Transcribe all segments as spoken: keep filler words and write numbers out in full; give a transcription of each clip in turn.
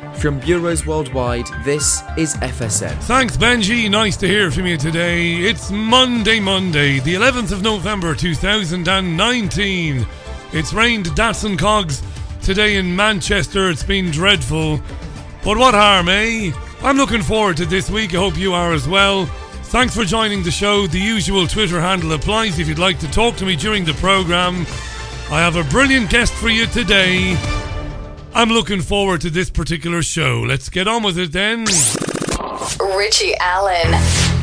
From bureaus worldwide, this is F S N. Thanks, Benji. Nice to hear from you today. It's Monday, Monday, the eleventh of November, two thousand nineteen. It's rained dats and cogs today in Manchester. It's been dreadful. But what harm, eh? I'm looking forward to this week. I hope you are as well. Thanks for joining the show. The usual Twitter handle applies if you'd like to talk to me during the programme. I have a brilliant guest for you today. I'm looking forward to this particular show. Let's get on with it then. Richie Allen.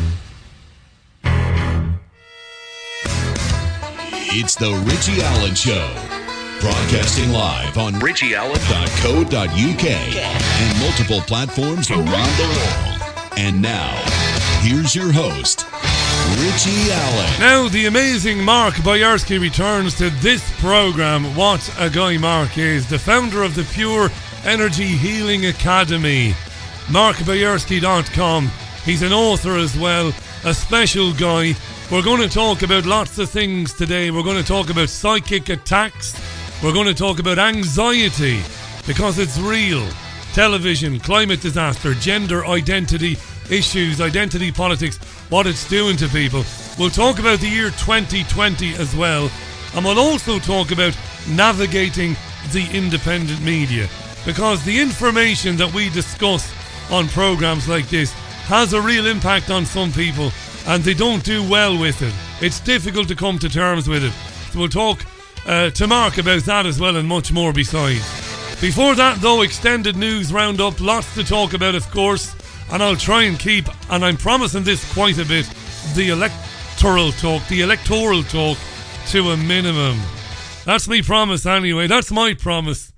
It's the Richie Allen Show. Broadcasting live on richie allen dot co dot uk and multiple platforms around the world. And now, here's your host, Richie Allen. Now, the amazing Mark Boyarsky returns to this program. What a guy Mark is. The founder of the Pure Energy Healing Academy. mark boyarsky dot com. He's an author as well. A special guy. We're going to talk about lots of things today. We're going to talk about psychic attacks. We're going to talk about anxiety, because it's real. Television, climate disaster, gender identity issues, identity politics, what it's doing to people. We'll talk about the year twenty twenty as well, and we'll also talk about navigating the independent media, because the information that we discuss on programs like this has a real impact on some people, and they don't do well with it. It's difficult to come to terms with it. So we'll talk uh, to Mark about that as well, and much more besides. Before that though, extended news roundup, lots to talk about of course. And I'll try and keep, and I'm promising this quite a bit, the electoral talk, the electoral talk to a minimum. That's me promise anyway. That's my promise.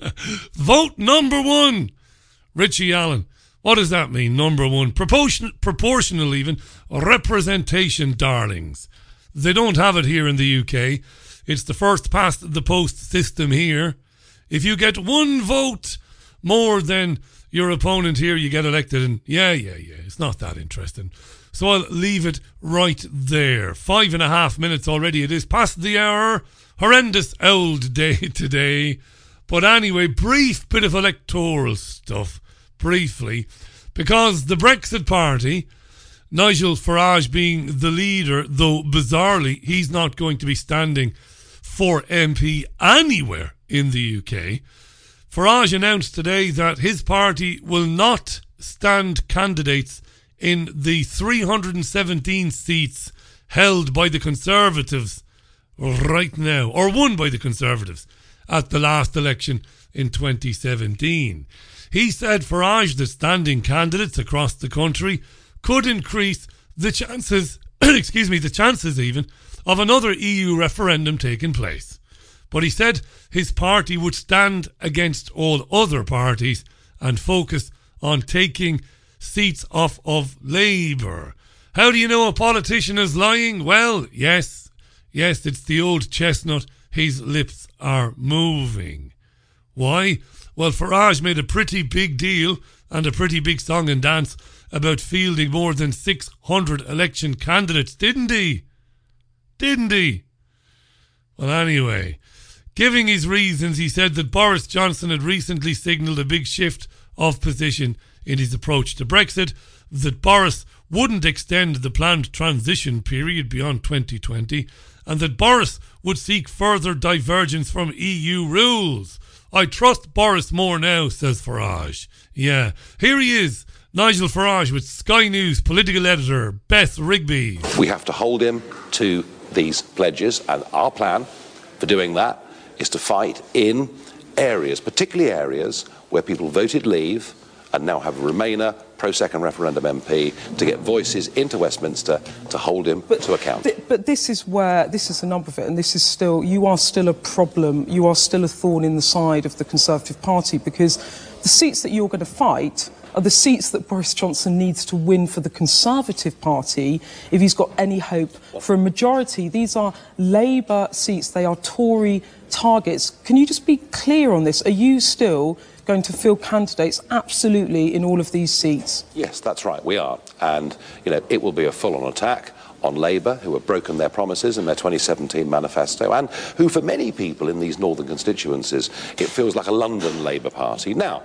Vote number one. Richie Allen. What does that mean, number one? Proportion, proportional even. Representation, darlings. They don't have it here in the U K. It's the first past the post system here. If you get one vote more than your opponent here, you get elected, and yeah, yeah, yeah, it's not that interesting. So I'll leave it right there. Five and a half minutes already. It is past the hour. Horrendous old day today. But anyway, brief bit of electoral stuff, briefly, because the Brexit Party, Nigel Farage being the leader, though bizarrely, he's not going to be standing for M P anywhere in the U K. Farage announced today that his party will not stand candidates in the three hundred seventeen seats held by the Conservatives right now, or won by the Conservatives at the last election in twenty seventeen. He said, Farage, that standing candidates across the country could increase the chances, excuse me, the chances even, of another E U referendum taking place. But he said his party would stand against all other parties and focus on taking seats off of Labour. How do you know a politician is lying? Well, yes, yes, it's the old chestnut. His lips are moving. Why? Well, Farage made a pretty big deal and a pretty big song and dance about fielding more than six hundred election candidates, didn't he? Didn't he? Well, anyway, giving his reasons, he said that Boris Johnson had recently signalled a big shift of position in his approach to Brexit, that Boris wouldn't extend the planned transition period beyond twenty twenty, and that Boris would seek further divergence from E U rules. I trust Boris more now, says Farage. Yeah, here he is, Nigel Farage, with Sky News political editor Beth Rigby. We have to hold him to these pledges, and our plan for doing that is to fight in areas, particularly areas where people voted leave and now have a Remainer pro-second referendum M P, to get voices into Westminster to hold him but, to account. Th- but this is where, this is a number of it, and this is still, you are still a problem, you are still a thorn in the side of the Conservative Party, because the seats that you're going to fight are the seats that Boris Johnson needs to win for the Conservative Party if he's got any hope for a majority. These are Labour seats, they are Tory targets. Can you just be clear on this? Are you still going to field candidates absolutely in all of these seats? Yes, that's right, we are. And, you know, it will be a full-on attack on Labour, who have broken their promises in their twenty seventeen manifesto, and who, for many people in these northern constituencies, it feels like a London Labour Party. Now,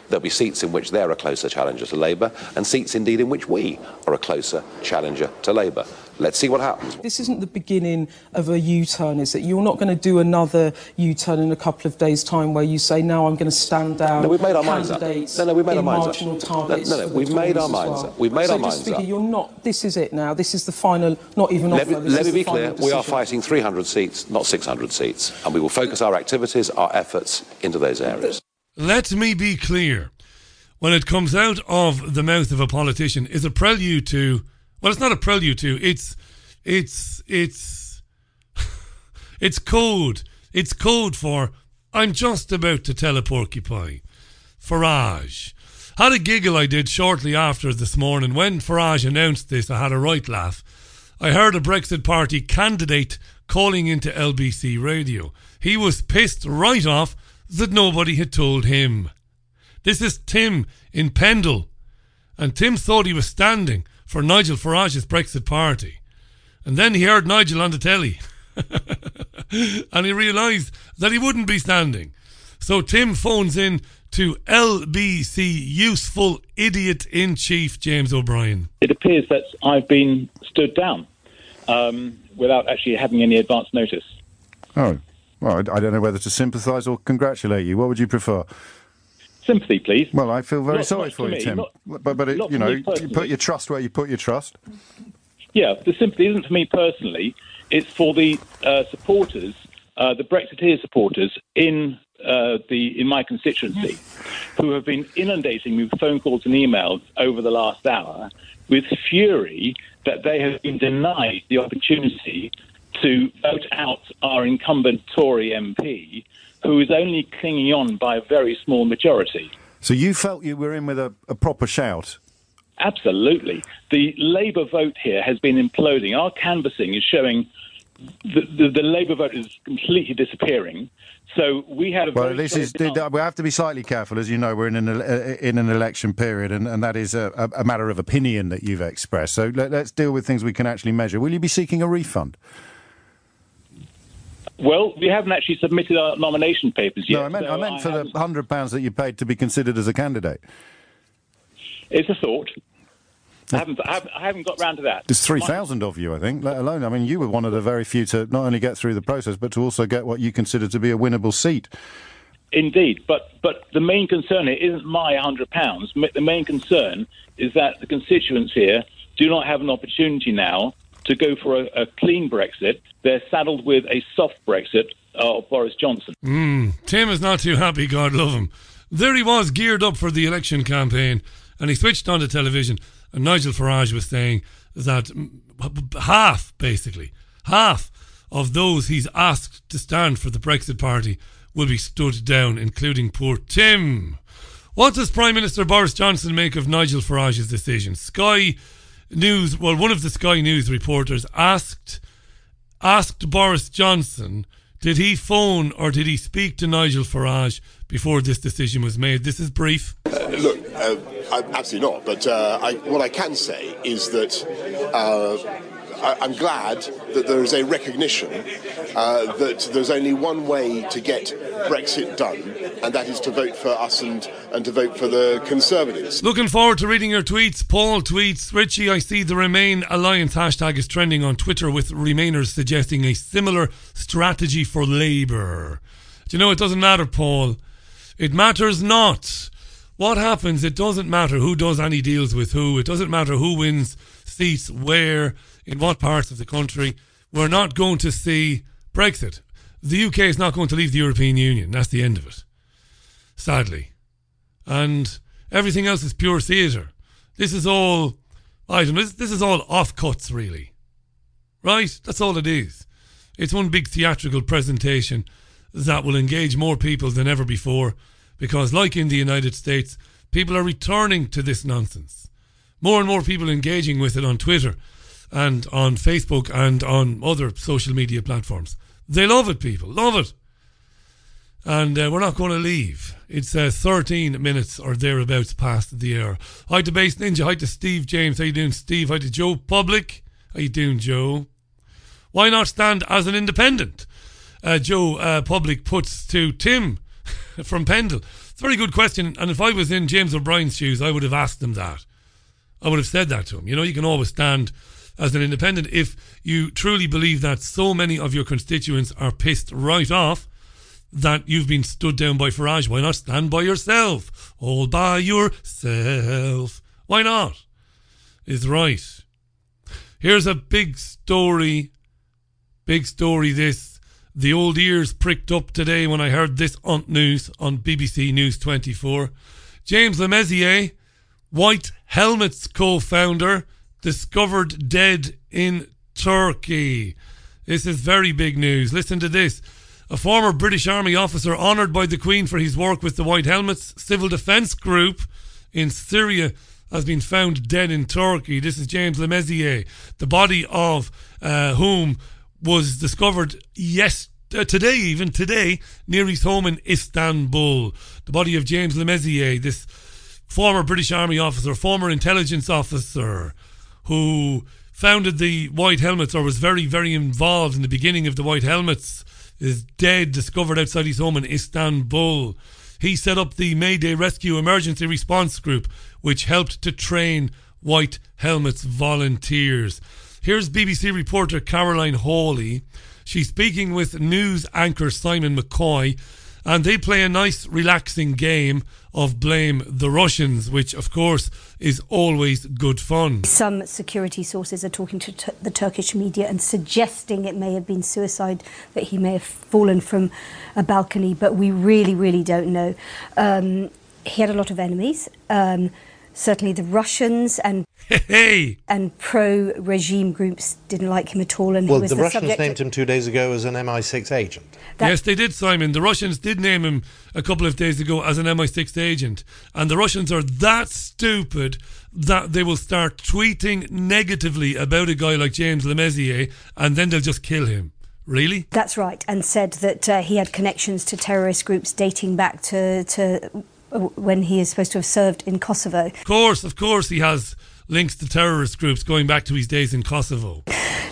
There'll be seats in which they're a closer challenger to Labour, and seats indeed in which we are a closer challenger to Labour. Let's see what happens. This isn't the beginning of a U-turn, is it? You're not going to do another U-turn in a couple of days' time where you say, now I'm going to stand down. No, we've made our minds up. No, no, we've made our minds up. No, no, no, we've made our minds up. We've made so our minds speaking, up. You're not. This is it now. This is the final. Not even Let me, offer. This let is me be the final clear. decision. We are fighting three hundred seats, not six hundred seats, and we will focus our activities, our efforts into those areas. Let me be clear. When it comes out of the mouth of a politician, is a prelude to. Well, it's not a prelude to. It's. It's it's it's code. It's code for I'm just about to tell a porcupine. Farage. Had a giggle I did shortly after this morning. When Farage announced this, I had a right laugh. I heard a Brexit Party candidate calling into L B C radio. He was pissed right off that nobody had told him. This is Tim in Pendle. And Tim thought he was standing for Nigel Farage's Brexit Party. And then he heard Nigel on the telly. And he realised that he wouldn't be standing. So Tim phones in to L B C useful idiot-in-chief James O'Brien. It appears that I've been stood down um, without actually having any advance notice. Oh, well, I, I don't know whether to sympathise or congratulate you. What would you prefer? Sympathy, please. Well, I feel very Not sorry much for for you, me, Tim. not- but, but it, not you for know, me you personally. put your trust where you put your trust. Yeah, the sympathy isn't for me personally. It's for the uh, supporters, uh, the Brexiteer supporters in uh, the in my constituency, who have been inundating me with phone calls and emails over the last hour with fury that they have been denied the opportunity to vote out our incumbent Tory M P, who is only clinging on by a very small majority. So you felt you were in with a, a proper shout? Absolutely. The Labour vote here has been imploding. Our canvassing is showing the, the, the Labour vote is completely disappearing. So we had a Well, very this is. strong- We have to be slightly careful, as you know. We're in an uh, in an election period, and, and that is a, a matter of opinion that you've expressed. So let, let's deal with things we can actually measure. Will you be seeking a refund? Well, we haven't actually submitted our nomination papers yet. No, I meant so I meant for the haven't- hundred pounds that you paid to be considered as a candidate. It's a thought. I haven't, I haven't, I haven't got round to that. There's three thousand of you, I think. Let alone, I mean, you were one of the very few to not only get through the process, but to also get what you consider to be a winnable seat. Indeed, but but the main concern here isn't my one hundred pounds. The main concern is that the constituents here do not have an opportunity now to go for a, a clean Brexit. They're saddled with a soft Brexit of Boris Johnson. Mm, Tim is not too happy, God love him. There he was, geared up for the election campaign, and he switched on the television, and Nigel Farage was saying that half, basically, half of those he's asked to stand for the Brexit Party will be stood down, including poor Tim. What does Prime Minister Boris Johnson make of Nigel Farage's decision? Sky News, well, one of the Sky News reporters asked asked Boris Johnson, did he phone or did he speak to Nigel Farage before this decision was made? This is brief. Uh, look, uh, I, absolutely not. But uh, I, what I can say is that uh, I, I'm glad that there is a recognition uh, that there's only one way to get Brexit done, and that is to vote for us and, and to vote for the Conservatives. Looking forward to reading your tweets. Paul tweets, Richie, I see the Remain Alliance hashtag is trending on Twitter with Remainers suggesting a similar strategy for Labour. Do you know, it doesn't matter, Paul. It matters not. What happens, it doesn't matter who does any deals with who. It doesn't matter who wins seats where, in what parts of the country. We're not going to see Brexit. The U K is not going to leave the European Union. That's the end of it. Sadly. And everything else is pure theatre. This is all, I don't know, this, this is all offcuts, really. Right? That's all it is. It's one big theatrical presentation that will engage more people than ever before, because like in the United States, people are returning to this nonsense. More and more people engaging with it on Twitter and on Facebook and on other social media platforms. They love it, people. Love it. And uh, we're not going to leave. It's uh, thirteen minutes or thereabouts past the hour. Hi to Base Ninja. Hi to Steve James. How you doing, Steve? Hi to Joe Public. How you doing, Joe? Why not stand as an independent? Uh, Joe uh, Public puts to Tim from Pendle. It's a very good question. And if I was in James O'Brien's shoes, I would have asked him that. I would have said that to him. You know, you can always stand as an independent if you truly believe that so many of your constituents are pissed right off that you've been stood down by Farage. Why not stand by yourself? All by yourself. Why not? Is right. Here's a big story. Big story this. The old ears pricked up today when I heard this on news on B B C News twenty-four. James Le Mesurier, White Helmets co-founder, discovered dead in Turkey. This is very big news. Listen to this. A former British Army officer honoured by the Queen for his work with the White Helmets civil defence group in Syria has been found dead in Turkey. This is James Le Mesurier, the body of uh, whom was discovered yes uh, today, even today, near his home in Istanbul. The body of James Le Mesurier, this former British Army officer, former intelligence officer, who founded the White Helmets or was very, very involved in the beginning of the White Helmets, is dead, discovered outside his home in Istanbul. He set up the Mayday Rescue Emergency Response Group, which helped to train White Helmets volunteers. Here's B B C reporter Caroline Hawley. She's speaking with news anchor Simon McCoy, and they play a nice, relaxing game of Blame the Russians, which, of course, is always good fun. Some security sources are talking to t- the Turkish media and suggesting it may have been suicide, that he may have fallen from a balcony, but we really, really don't know. Um, he had a lot of enemies. Um, certainly the Russians and hey. and pro-regime groups didn't like him at all. And well, he was the, the Russians subject named him two days ago as an M I six agent. That yes, they did, Simon. The Russians did name him a couple of days ago as an M I six agent. And the Russians are that stupid that they will start tweeting negatively about a guy like James Le Mesurier, and then they'll just kill him. Really? That's right. And said that uh, he had connections to terrorist groups dating back to, to when he is supposed to have served in Kosovo. Of course, of course he has links to terrorist groups going back to his days in Kosovo.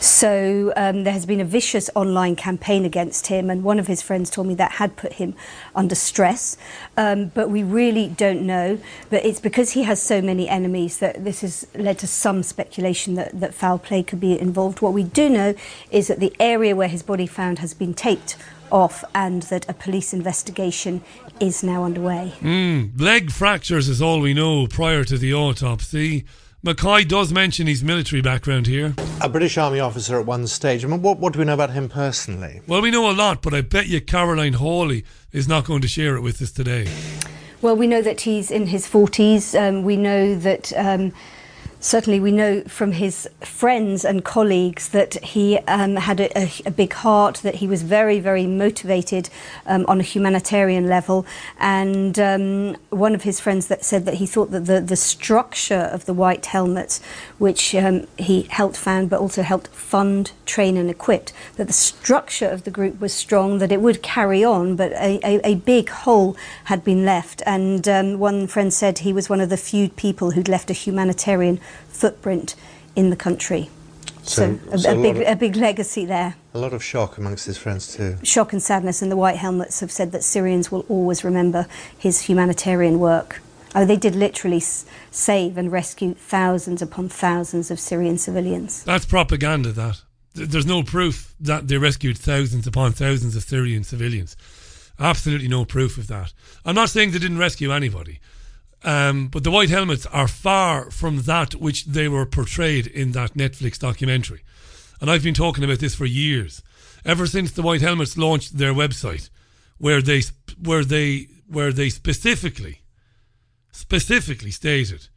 So um, there has been a vicious online campaign against him, and one of his friends told me that had put him under stress. Um, but we really don't know. But it's because he has so many enemies that this has led to some speculation that, that foul play could be involved. What we do know is that the area where his body found has been taped off and that a police investigation is now underway. Mm, leg fractures is all we know prior to the autopsy. Mackay does mention his military background here. A British Army officer at one stage. I mean, what, what do we know about him personally? Well, we know a lot, but I bet you Caroline Hawley is not going to share it with us today. Well, we know that he's in his forties. Um, we know that... Um, Certainly, we know from his friends and colleagues that he um, had a, a, a big heart, that he was very, very motivated um, on a humanitarian level. And um, one of his friends that said that he thought that the, the structure of the White Helmets, which um, he helped found but also helped fund, train and equip, that the structure of the group was strong, that it would carry on, but a, a, a big hole had been left. And um, one friend said he was one of the few people who'd left a humanitarian footprint in the country. So, so, a, so a, big, of, a big legacy there. A lot of shock amongst his friends too. Shock and sadness, and the White Helmets have said that Syrians will always remember his humanitarian work. Oh, they did literally s- save and rescue thousands upon thousands of Syrian civilians. That's propaganda, that. There's no proof that they rescued thousands upon thousands of Syrian civilians. Absolutely no proof of that. I'm not saying they didn't rescue anybody. Um, but the White Helmets are far from that which they were portrayed in that Netflix documentary. And I've been talking about this for years. Ever since the White Helmets launched their website, where they where they where they specifically specifically stated,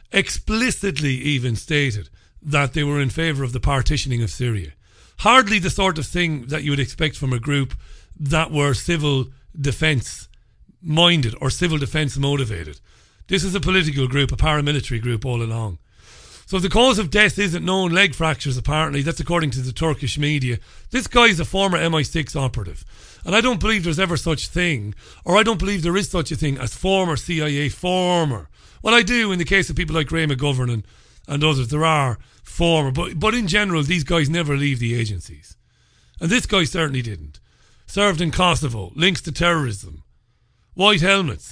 explicitly even stated, that they were in favour of the partitioning of Syria. Hardly the sort of thing that you would expect from a group that were civil defence minded or civil defence motivated. This is a political group, a paramilitary group all along. So if the cause of death isn't known, leg fractures apparently, that's according to the Turkish media. This guy is a former M I six operative. And I don't believe there's ever such thing, or I don't believe there is such a thing as former C I A, former. Well, I do in the case of people like Ray McGovern and, and others. There are former, but, but in general, these guys never leave the agencies. And this guy certainly didn't. Served in Kosovo, links to terrorism, White Helmets.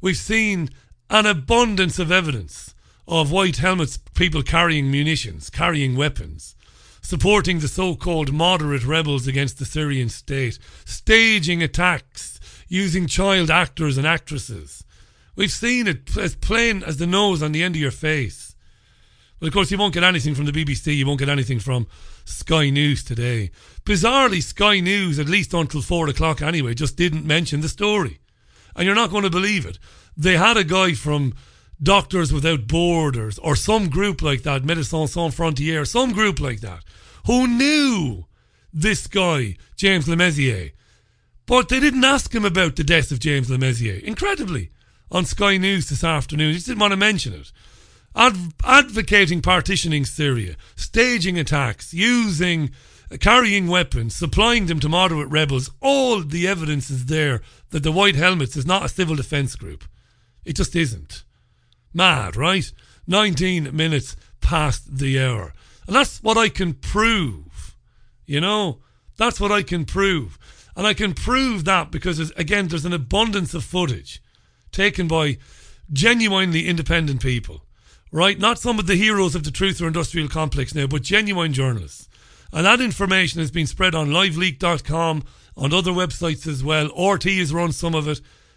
We've seen an abundance of evidence of white helmets, people carrying munitions, carrying weapons, supporting the so-called moderate rebels against the Syrian state, staging attacks, using child actors and actresses. We've seen it as plain as the nose on the end of your face. But of course, you won't get anything from the B B C, you won't get anything from Sky News today. Bizarrely, Sky News, at least until four o'clock anyway, just didn't mention the story. And you're not going to believe it. They had a guy from Doctors Without Borders, or some group like that, Médecins Sans Frontières, some group like that, who knew this guy, James Le Mesurier. But they didn't ask him about the death of James Le Mesurier. Incredibly, on Sky News this afternoon, he just didn't want to mention it. Adv- advocating partitioning Syria, staging attacks, using, uh, carrying weapons, supplying them to moderate rebels. All the evidence is there that the White Helmets is not a civil defence group. It just isn't. Mad, right? nineteen minutes past the hour. And that's what I can prove. You know? That's what I can prove. And I can prove that because, again, there's an abundance of footage taken by genuinely independent people. Right? Not some of the heroes of the truth or industrial complex now, but genuine journalists. And that information has been spread on live leak dot com, on other websites as well. R T has run some of it.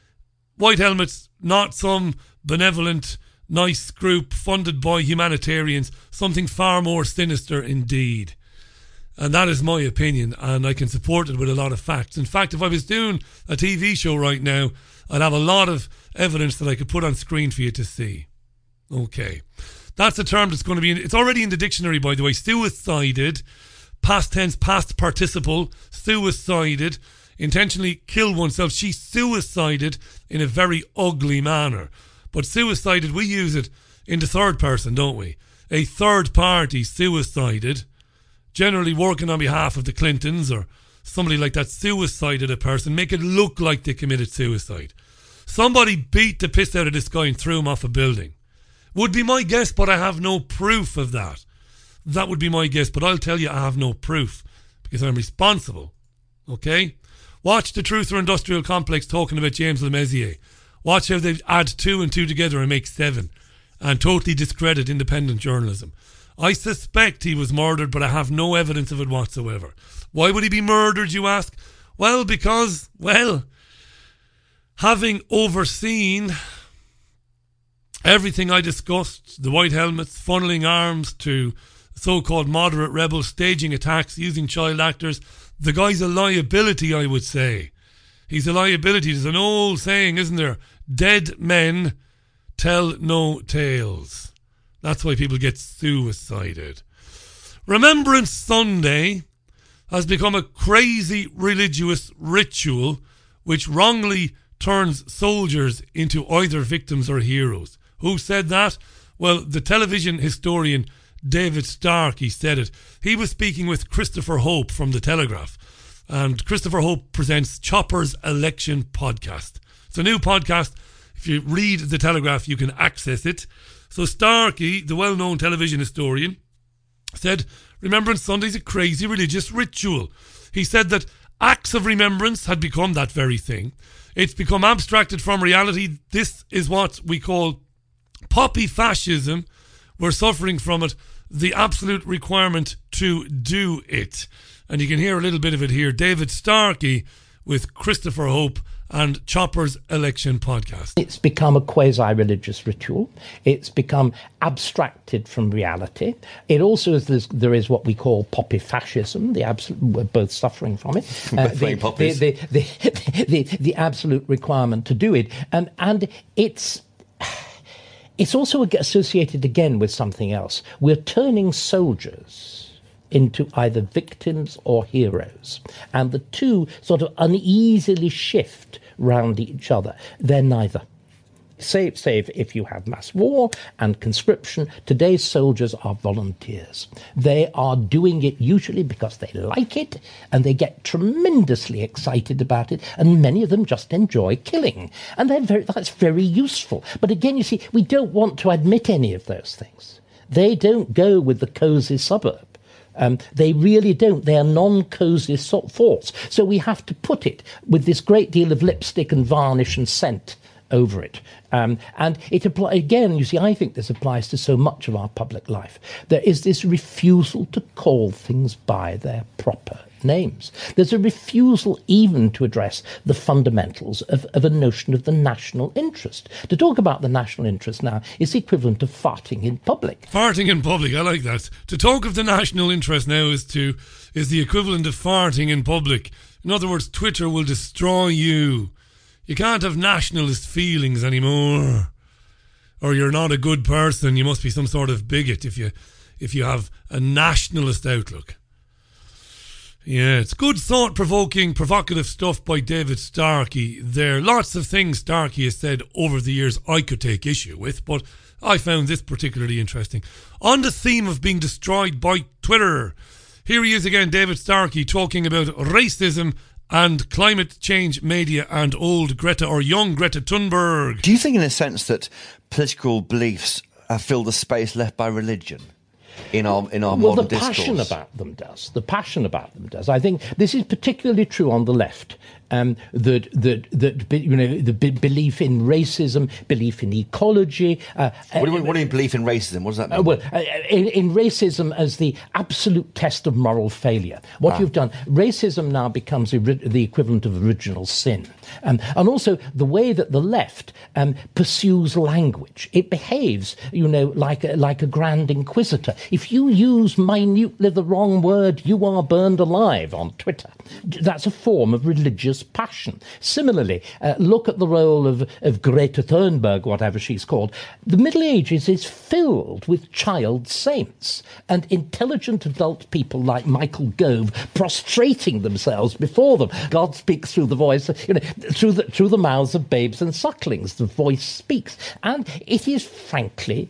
White Helmets, not some benevolent, nice group funded by humanitarians. Something far more sinister indeed. And that is my opinion, and I can support it with a lot of facts. In fact, if I was doing a T V show right now, I'd have a lot of evidence that I could put on screen for you to see. Okay. That's a term that's going to be in, it's already in the dictionary, by the way. Suicided, past tense, past participle, suicided, intentionally kill oneself. She suicided in a very ugly manner. But suicided, we use it in the third person, don't we? A third party suicided, generally working on behalf of the Clintons or somebody like that, suicided a person, make it look like they committed suicide. Somebody beat the piss out of this guy and threw him off a building. Would be my guess, but I have no proof of that. That would be my guess, but I'll tell you I have no proof because I'm responsible. Okay? Watch the Truth or Industrial Complex talking about James Le Mesurier. Watch how they add two and two together and make seven and totally discredit independent journalism. I suspect he was murdered, but I have no evidence of it whatsoever. Why would he be murdered, you ask? Well, because, well, having overseen everything I discussed, the White Helmets funneling arms to so-called moderate rebels, staging attacks, using child actors, the guy's a liability, I would say. He's a liability. There's an old saying, isn't there? Dead men tell no tales. That's why people get suicided. Remembrance Sunday has become a crazy religious ritual which wrongly turns soldiers into either victims or heroes. Who said that? Well, the television historian David Starkey said it. He was speaking with Christopher Hope from The Telegraph. And Christopher Hope presents Chopper's Election Podcast. It's a new podcast. If you read The Telegraph, you can access it. So Starkey, the well-known television historian, said Remembrance Sunday is a crazy religious ritual. He said that acts of remembrance had become that very thing. It's become abstracted from reality. This is what we call poppy fascism. We're suffering from it. The absolute requirement to do it. And you can hear a little bit of it here. David Starkey with Christopher Hope and Chopper's Election Podcast. It's become a quasi-religious ritual. It's become abstracted from reality. It also is, this, there is what we call poppy fascism. The absolute, we're both suffering from it. Uh, the, the, the, the, the, the absolute requirement to do it. Um, and it's... It's also associated again with something else. We're turning soldiers into either victims or heroes. And the two sort of uneasily shift round each other. They're neither. Say, say if, if you have mass war and conscription, today's soldiers are volunteers. They are doing it usually because they like it and they get tremendously excited about it, and many of them just enjoy killing. And they're very, that's very useful. But again, you see, we don't want to admit any of those things. They don't go with the cosy suburb. Um, they really don't. They are non-cosy thoughts. So we have to put it with this great deal of lipstick and varnish and scent over it. Um, and it apply, again, you see, I think this applies to so much of our public life. There is this refusal to call things by their proper names. There's a refusal even to address the fundamentals of, of a notion of the national interest. To talk about the national interest now is the equivalent of farting in public. Farting in public, I like that. To talk of the national interest now is to is the equivalent of farting in public. In other words, Twitter will destroy you. You can't have nationalist feelings anymore. Or you're not a good person. You must be some sort of bigot if you if you have a nationalist outlook. Yeah, it's good thought-provoking, provocative stuff by David Starkey there. Lots of things Starkey has said over the years I could take issue with, but I found this particularly interesting. On the theme of being destroyed by Twitter, here he is again, David Starkey, talking about racism and climate change media and old Greta or young Greta Thunberg. Do you think in a sense that political beliefs have filled the space left by religion? In our in our well, modern the discourse. passion about them does. The passion about them does. I think this is particularly true on the left. Um, that that that you know the b- belief in racism, belief in ecology. Uh, what, do you, what do you believe in racism? What does that mean? Uh, well, uh, in, in racism as the absolute test of moral failure. What ah. you've done, racism now becomes iri- the equivalent of original sin, um, and also the way that the left um, pursues language. It behaves, you know, like a, like a grand inquisitor. If you use minutely the wrong word, you are burned alive on Twitter. That's a form of religious passion. Similarly, uh, look at the role of, of Greta Thunberg, whatever she's called. The Middle Ages is filled with child saints and intelligent adult people like Michael Gove prostrating themselves before them. God speaks through the voice, you know, through the, through the mouths of babes and sucklings. The voice speaks. And it is frankly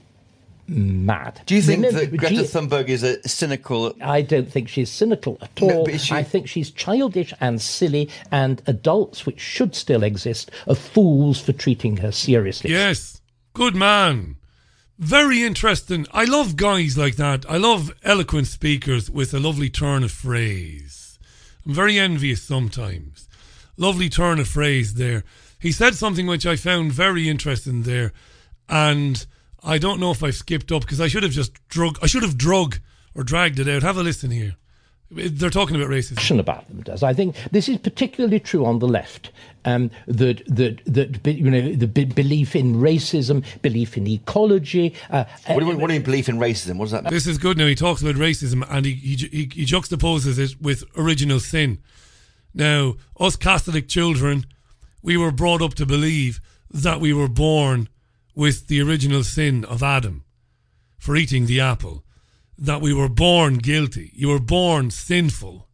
mad. Do you think Remember, that Greta you, Thunberg is a cynical... I don't think she's cynical at all. No, she... I think she's childish and silly, and adults, which should still exist, are fools for treating her seriously. Yes, good man. Very interesting. I love guys like that. I love eloquent speakers with a lovely turn of phrase. I'm very envious sometimes. Lovely turn of phrase there. He said something which I found very interesting there, and I don't know if I've skipped up because I should have just drug. I should have drug or dragged it out. Have a listen here. They're talking about racism. About them does. I think this is particularly true on the left. Um, that that that you know the b- belief in racism, belief in ecology. Uh, what, do you, what do you believe in racism? What does that mean? This is good. Now he talks about racism and he he, he, he juxtaposes it with original sin. Now, us Catholic children, we were brought up to believe that we were born with the original sin of Adam for eating the apple, that we were born guilty. You were born sinful.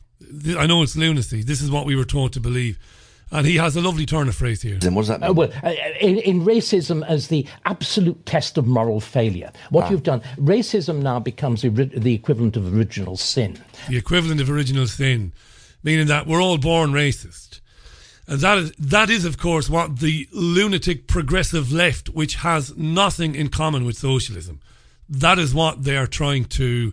I know it's lunacy. This is what we were taught to believe. And he has a lovely turn of phrase here. Then what does that mean? Uh, well, uh, in, in racism as the absolute test of moral failure. What ah. you've done, racism now becomes iri- the equivalent of original sin. The equivalent of original sin, meaning that we're all born racist. And that is, that is, of course, what the lunatic progressive left, which has nothing in common with socialism, that is what they are trying to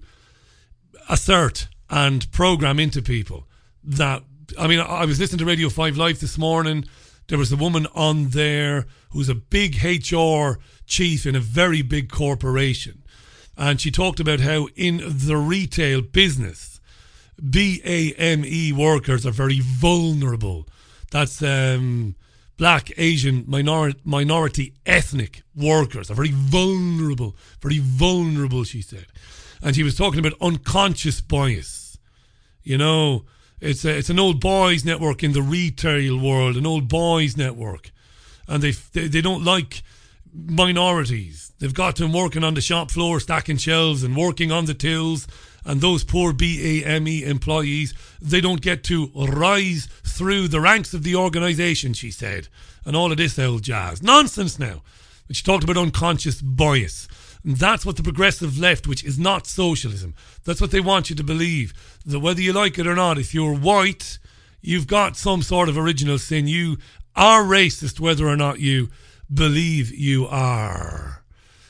assert and program into people. That, I mean, I was listening to Radio five Live this morning. There was a woman on there who's a big H R chief in a very big corporation. And she talked about how in the retail business, B A M E workers are very vulnerable. That's um, black, Asian, minor- minority, ethnic workers are very vulnerable, very vulnerable, she said. And she was talking about unconscious bias. You know, it's a, it's an old boys network in the retail world, an old boys network. And they, they they don't like minorities. They've got them working on the shop floor, stacking shelves and working on the tills. And those poor B A M E employees, they don't get to rise through the ranks of the organisation, she said. And all of this old jazz. Nonsense now. But she talked about unconscious bias. And that's what the progressive left, which is not socialism, that's what they want you to believe. That whether you like it or not, if you're white, you've got some sort of original sin. You are racist whether or not you believe you are.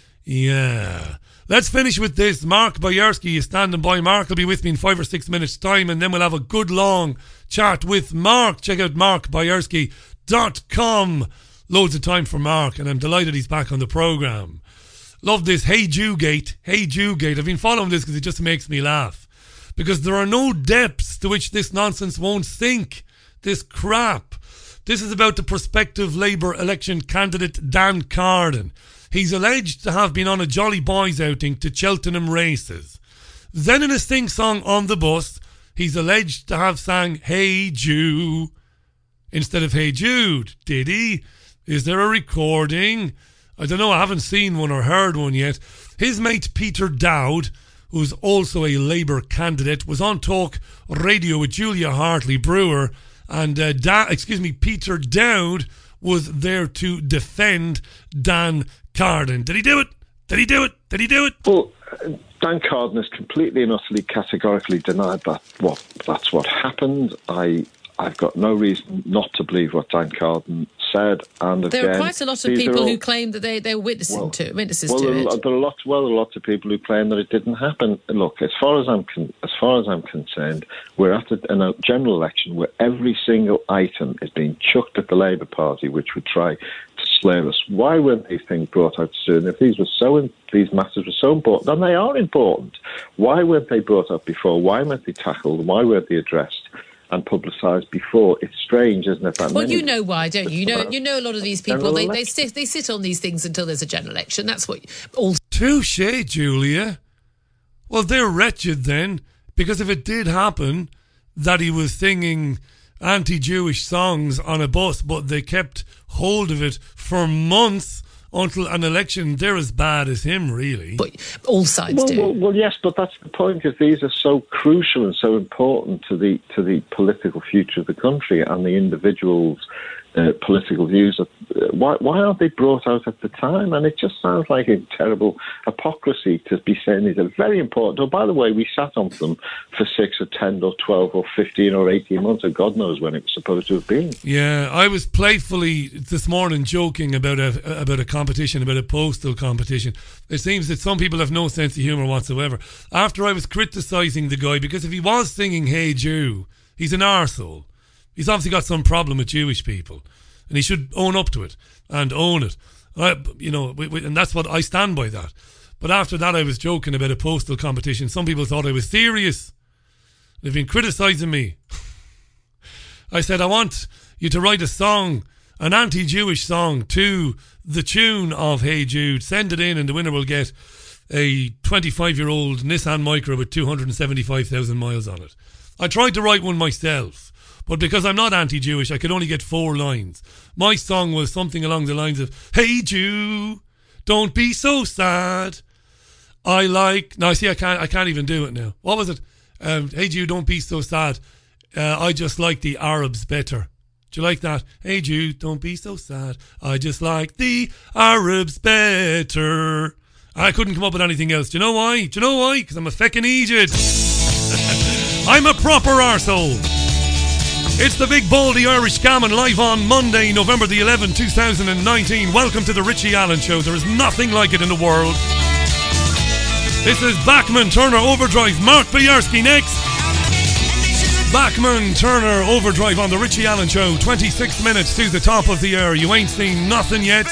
Yeah. Let's finish with this. Mark Boyarsky is standing by. Mark will be with me in five or six minutes' time, and then we'll have a good long chat with Mark. Check out mark boyarsky dot com. loads of time for Mark, and I'm delighted he's back on the programme. Love this Hey Jew-gate, Hey Jew-gate. I've been following this because it just makes me laugh. Because there are no depths to which this nonsense won't sink. This crap. This is about the prospective Labour election candidate Dan Carden. He's alleged to have been on a Jolly Boys outing to Cheltenham races. Then in a sing-song on the bus, he's alleged to have sang Hey Jew instead of Hey Jude. Did he? Is there a recording? I don't know, I haven't seen one or heard one yet. His mate Peter Dowd, who's also a Labour candidate, was on Talk Radio with Julia Hartley-Brewer, and uh, da- excuse me, Peter Dowd was there to defend Dan Carden. Did he do it? Did he do it? Did he do it? Well, Dan Carden has completely and utterly categorically denied that. What that's what happened. I I've got no reason not to believe what Dan Carden said. And there again, are quite a lot of people all, who claim that they they were witnessing well, to witnesses well, to there, it. There are lots. Well, there are lots of people who claim that it didn't happen. Look, as far as I'm con- as far as I'm concerned, we're at a, a general election where every single item is being chucked at the Labour Party, which would try to slay us. Why weren't these things brought out soon? If these were so, in, these matters were so important, and they are important, why weren't they brought up before? Why weren't they tackled? Why weren't they addressed and publicised before? It's strange, isn't it? That well, many you know why, don't you? You know, you know a lot of these people. They they sit they sit on these things until there's a general election. That's what. All touche, Julia. Well, they're wretched then, because if it did happen that he was singing anti-Jewish songs on a bus, but they kept hold of it for months until an election, they're as bad as him, really. But all sides well, do. Well, well, yes, but that's the point. If these are so crucial and so important to the to the political future of the country and the individuals' uh, political views, uh, why why aren't they brought out at the time? And it just sounds like a terrible hypocrisy to be saying these are very important. Oh, by the way, we sat on them for six or ten or twelve or fifteen or eighteen months, or God knows when it was supposed to have been. Yeah, I was playfully this morning joking about a about a competition, about a postal competition. It seems that some people have no sense of humour whatsoever. After I was criticising the guy, because if he was singing Hey Jew, he's an arsehole. He's obviously got some problem with Jewish people, and he should own up to it and own it. I, you know, we, we, and that's what I stand by that. But after that, I was joking about a postal competition. Some people thought I was serious. They've been criticising me. I said, I want you to write a song, an anti-Jewish song, to the tune of Hey Jude. Send it in, and the winner will get a twenty-five-year-old Nissan Micra with two hundred seventy-five thousand miles on it. I tried to write one myself, but because I'm not anti-Jewish, I could only get four lines. My song was something along the lines of, Hey Jew, don't be so sad. I like... No, see, I can't, I can't even do it now. What was it? Um, hey Jew, don't be so sad. Uh, I just like the Arabs better. Do you like that? Hey Jew, don't be so sad. I just like the Arabs better. I couldn't come up with anything else. Do you know why? Do you know why? Because I'm a feckin' Egypt. I'm a proper arsehole. It's the Big Baldy Irish Gammon live on Monday, November the eleventh, two thousand nineteen. Welcome to the Richie Allen Show. There is nothing like it in the world. This is Bachman Turner Overdrive. Mark Boyarski next. Bachman Turner Overdrive on the Richie Allen Show. twenty-six minutes to the top of the hour. You ain't seen nothing yet.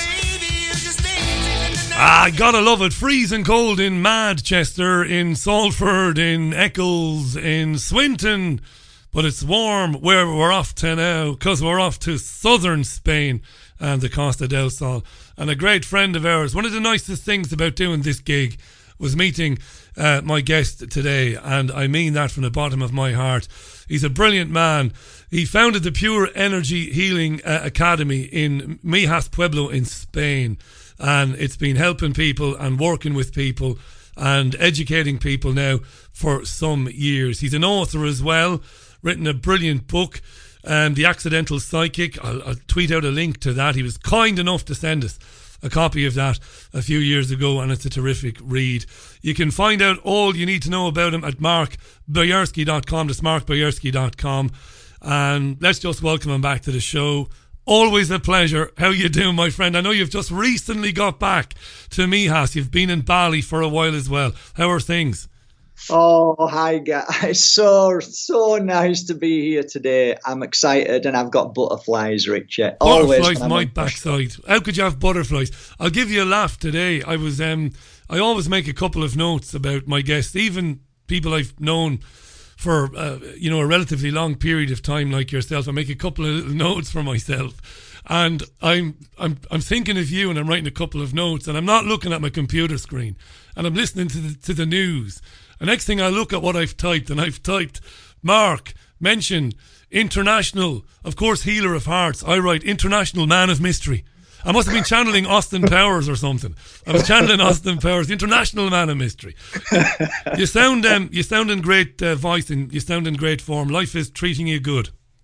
Ah, gotta love it. Freezing cold in Manchester, in Salford, in Eccles, in Swinton. But it's warm where we're off to now, because we're off to southern Spain and the Costa del Sol. And a great friend of ours, one of the nicest things about doing this gig was meeting uh, my guest today, and I mean that from the bottom of my heart. He's a brilliant man. He founded the Pure Energy Healing uh, Academy in Mijas Pueblo in Spain, and it's been helping people and working with people and educating people now for some years. He's an author as well, written a brilliant book, um, The Accidental Psychic. I'll, I'll tweet out a link to that. He was kind enough to send us a copy of that a few years ago, and it's a terrific read. You can find out all you need to know about him at mark boyarski dot com. That's mark boyarski dot com. And let's just welcome him back to the show. Always a pleasure. How you doing, my friend? I know you've just recently got back to Mijas. You've been in Bali for a while as well. How are things? Oh, hi guys. So, so nice to be here today. I'm excited and I've got butterflies, Richard. Butterflies, my backside. How could you have butterflies? I'll give you a laugh today. I was, um, I always make a couple of notes about my guests, even people I've known for, uh, you know, a relatively long period of time like yourself. I make a couple of little notes for myself. And I'm I'm I'm thinking of you, and I'm writing a couple of notes, and I'm not looking at my computer screen, and I'm listening to the, to the news. The next thing I look at what I've typed, and I've typed, Mark, mention, international, of course, healer of hearts. I write, international man of mystery. I must have been channeling Austin Powers or something. I was channeling Austin Powers, international man of mystery. You sound um, you sound in great uh, voice, and you sound in great form. Life is treating you good.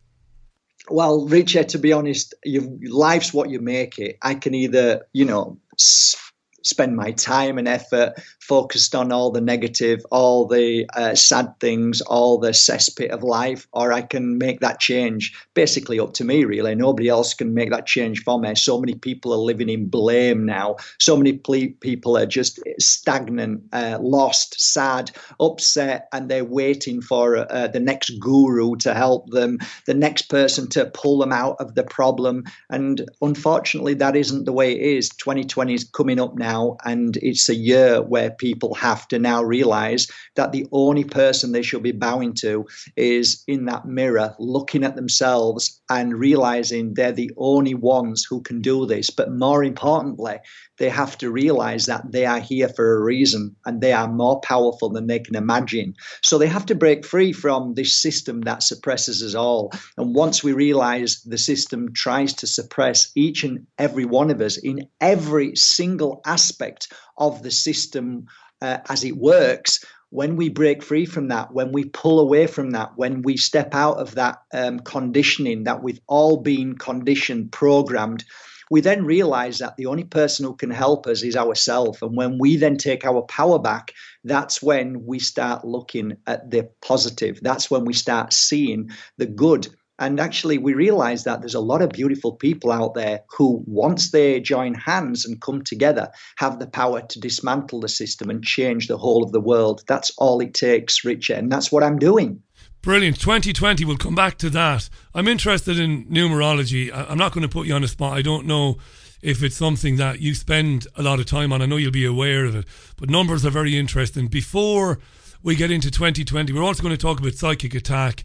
Well, Richard, to be honest, you, life's what you make it. I can either, you know, s- spend my time and effort focused on all the negative, all the uh, sad things, all the cesspit of life, or I can make that change. Basically up to me, really. Nobody else can make that change for me. So many people are living in blame now. So many ple- people are just stagnant, uh, lost, sad, upset, and they're waiting for uh, the next guru to help them, the next person to pull them out of the problem. And unfortunately, that isn't the way it is. twenty twenty is coming up now, and it's a year where people have to now realize that the only person they should be bowing to is in that mirror, looking at themselves and realizing they're the only ones who can do this. But more importantly, they have to realize that they are here for a reason, and they are more powerful than they can imagine. So they have to break free from this system that suppresses us all. And once we realize the system tries to suppress each and every one of us in every single aspect of the system uh, as it works, when we break free from that, when we pull away from that, when we step out of that um, conditioning that we've all been conditioned, programmed, we then realize that the only person who can help us is ourselves. And when we then take our power back, that's when we start looking at the positive. That's when we start seeing the good. And actually, we realize that there's a lot of beautiful people out there who, once they join hands and come together, have the power to dismantle the system and change the whole of the world. That's all it takes, Richard. And that's what I'm doing. Brilliant. twenty twenty, we'll come back to that. I'm interested in numerology. I'm not going to put you on the spot. I don't know if it's something that you spend a lot of time on. I know you'll be aware of it, but numbers are very interesting. Before we get into twenty twenty, we're also going to talk about psychic attack.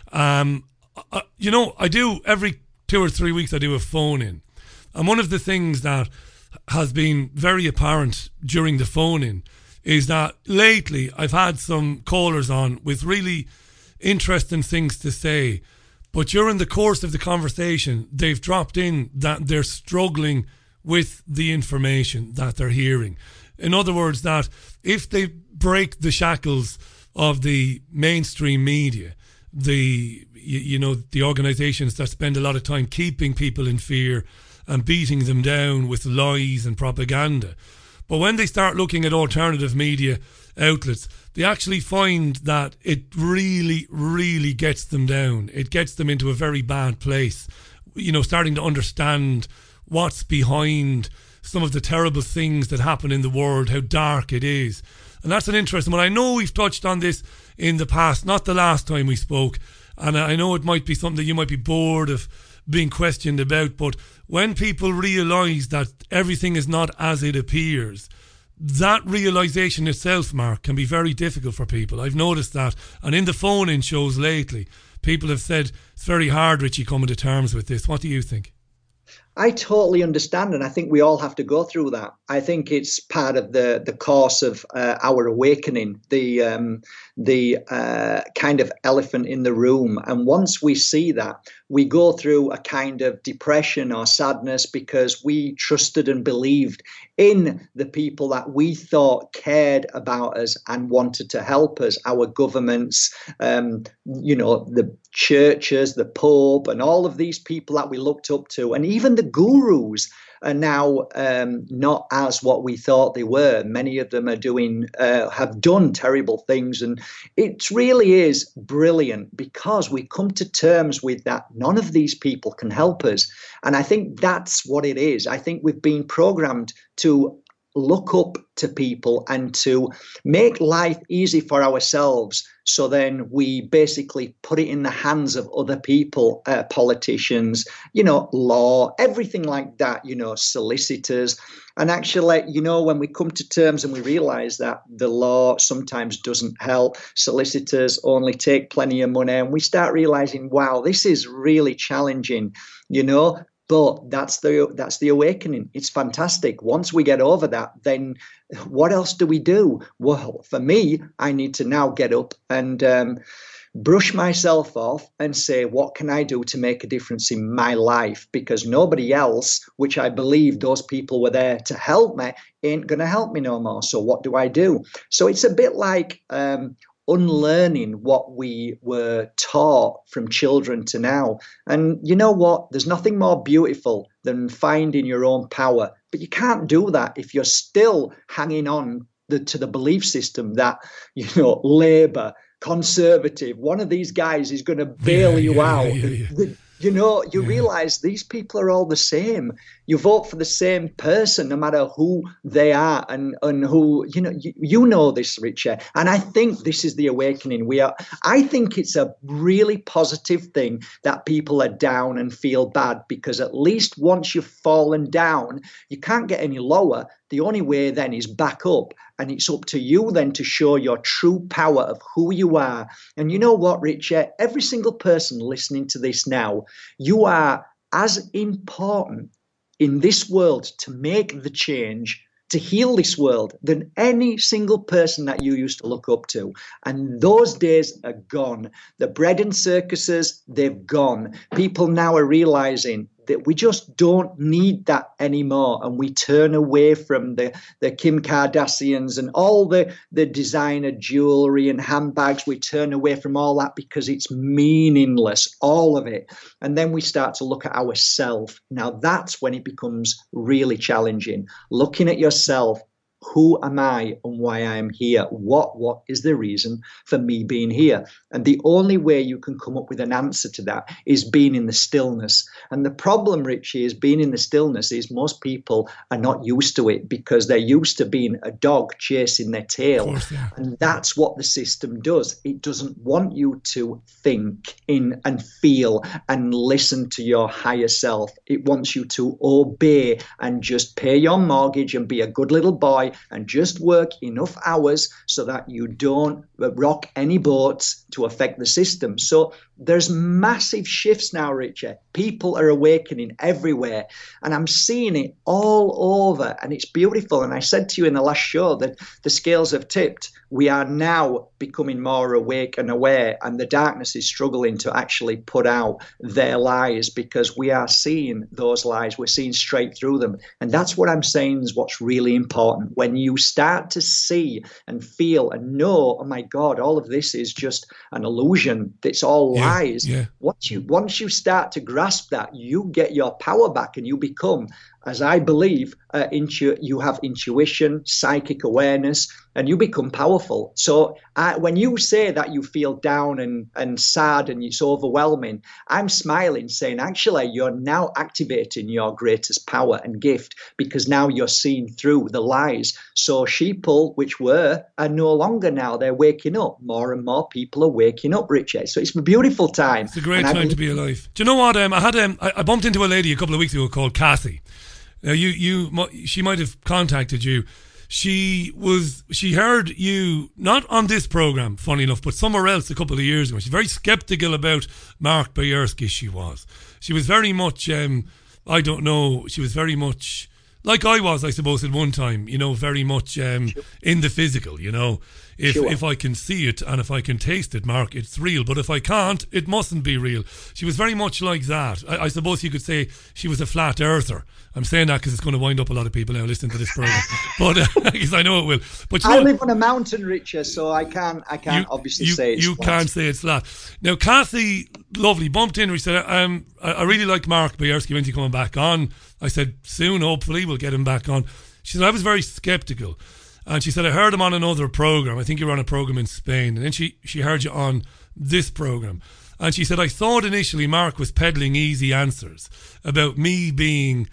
Um, uh, you know, I do every two or three weeks, I do a phone in. And one of the things that has been very apparent during the phone in is that lately I've had some callers on with really interesting things to say, but during the course of the conversation they've dropped in that they're struggling with the information that they're hearing. In other words, that if they break the shackles of the mainstream media, the you, you know the organizations that spend a lot of time keeping people in fear and beating them down with lies and propaganda, but when they start looking at alternative media outlets, they actually find that it really, really gets them down. It gets them into a very bad place, you know, starting to understand what's behind some of the terrible things that happen in the world, how dark it is. And that's an interesting one. I know we've touched on this in the past, not the last time we spoke, and I know it might be something that you might be bored of being questioned about, but when people realise that everything is not as it appears, that realisation itself, Mark, can be very difficult for people. I've noticed that. And in the phone-in shows lately, people have said it's very hard, Richie, coming to terms with this. What do you think? I totally understand, and I think we all have to go through that. I think it's part of the the course of uh, our awakening, the um, the uh, kind of elephant in the room. And once we see that, we go through a kind of depression or sadness because we trusted and believed in the people that we thought cared about us and wanted to help us, our governments, um, you know, the churches, the Pope, and all of these people that we looked up to, and even the gurus are now um, not as what we thought they were. Many of them are doing, uh, have done terrible things, and it really is brilliant because we come to terms with that. None of these people can help us, and I think that's what it is. I think we've been programmed to look up to people and to make life easy for ourselves. So then we basically put it in the hands of other people, uh, politicians, you know, law, everything like that, you know, solicitors. And actually, you know, when we come to terms and we realize that the law sometimes doesn't help, solicitors only take plenty of money, and we start realizing, wow, this is really challenging, you know. But that's the that's the awakening. It's fantastic. Once we get over that, then what else do we do? Well, for me, I need to now get up and um, brush myself off and say, what can I do to make a difference in my life? Because nobody else, which I believe those people were there to help me, ain't going to help me no more. So what do I do? So it's a bit like um, unlearning what we were taught from children to now. And you know what? There's nothing more beautiful than finding your own power. But you can't do that if you're still hanging on the, to the belief system that, you know, Labour, Conservative, one of these guys is going to bail yeah, you yeah, out. Yeah, yeah, yeah. The, you know, you yeah. realise these people are all the same. You vote for the same person, no matter who they are, and and who you know. You, you know this, Richard, and I think this is the awakening. We are. I think it's a really positive thing that people are down and feel bad, because at least once you've fallen down, you can't get any lower. The only way then is back up, and it's up to you then to show your true power of who you are. And you know what, Richard? Every single person listening to this now, you are as important in this world to make the change, to heal this world, than any single person that you used to look up to. And those days are gone. The bread and circuses, they've gone. People now are realizing that we just don't need that anymore, and we turn away from the, the Kim Kardashians and all the, the designer jewelry and handbags. We turn away from all that because it's meaningless, all of it. And then we start to look at ourselves. Now that's when it becomes really challenging. Looking at yourself. Who am I and why I am here? What what is the reason for me being here? And the only way you can come up with an answer to that is being in the stillness. And the problem, Richie, is being in the stillness is most people are not used to it, because they're used to being a dog chasing their tail. Course, yeah. And that's what the system does. It doesn't want you to think in and feel and listen to your higher self. It wants you to obey and just pay your mortgage and be a good little boy and just work enough hours so that you don't rock any boats to affect the system. So there's massive shifts now, Richard. People are awakening everywhere, and I'm seeing it all over, and it's beautiful. And I said to you in the last show that the scales have tipped. We are now becoming more awake and aware, and the darkness is struggling to actually put out their lies, because we are seeing those lies. We're seeing straight through them. And that's what I'm saying is what's really important. When you start to see and feel and know, oh my God, all of this is just an illusion. It's all yeah, lies. Yeah. Once you, once you start to grasp that, you get your power back, and you become, as I believe, uh, intu- you have intuition, psychic awareness, and you become powerful. So uh, when you say that you feel down and, and sad and it's overwhelming, I'm smiling, saying, actually, you're now activating your greatest power and gift, because now you're seeing through the lies. So sheeple, which were, are no longer now. They're waking up. More and more people are waking up, Richard. So it's a beautiful time. It's a great and time I, to be alive. Do you know what? Um, I had um, I, I bumped into a lady a couple of weeks ago called Kathy. Now you you she might have contacted you. She was she heard you not on this program, funny enough, but somewhere else a couple of years ago. She's very sceptical about Mark Boyarsky. She was. She was very much. Um, I don't know. She was very much like I was, I suppose, at one time. You know, very much um, sure. in the physical. You know, if sure. if I can see it and if I can taste it, Mark, it's real. But if I can't, it mustn't be real. She was very much like that. I, I suppose you could say she was a flat earther. I'm saying that because it's going to wind up a lot of people now listening to this program, but uh, because I know it will. But you I know, live on a mountain, Richard, so I can't. I can't you, obviously you, say it's you flat. can't say it's flat. Now, Kathy, lovely, bumped in. We said, um, I, I really like Mark Boyarsky. When's he coming back on? I said, soon. Hopefully, we'll get him back on. She said, I was very sceptical, and she said, I heard him on another program. I think you were on a program in Spain, and then she she heard you on this program. And she said, I thought initially Mark was peddling easy answers about me being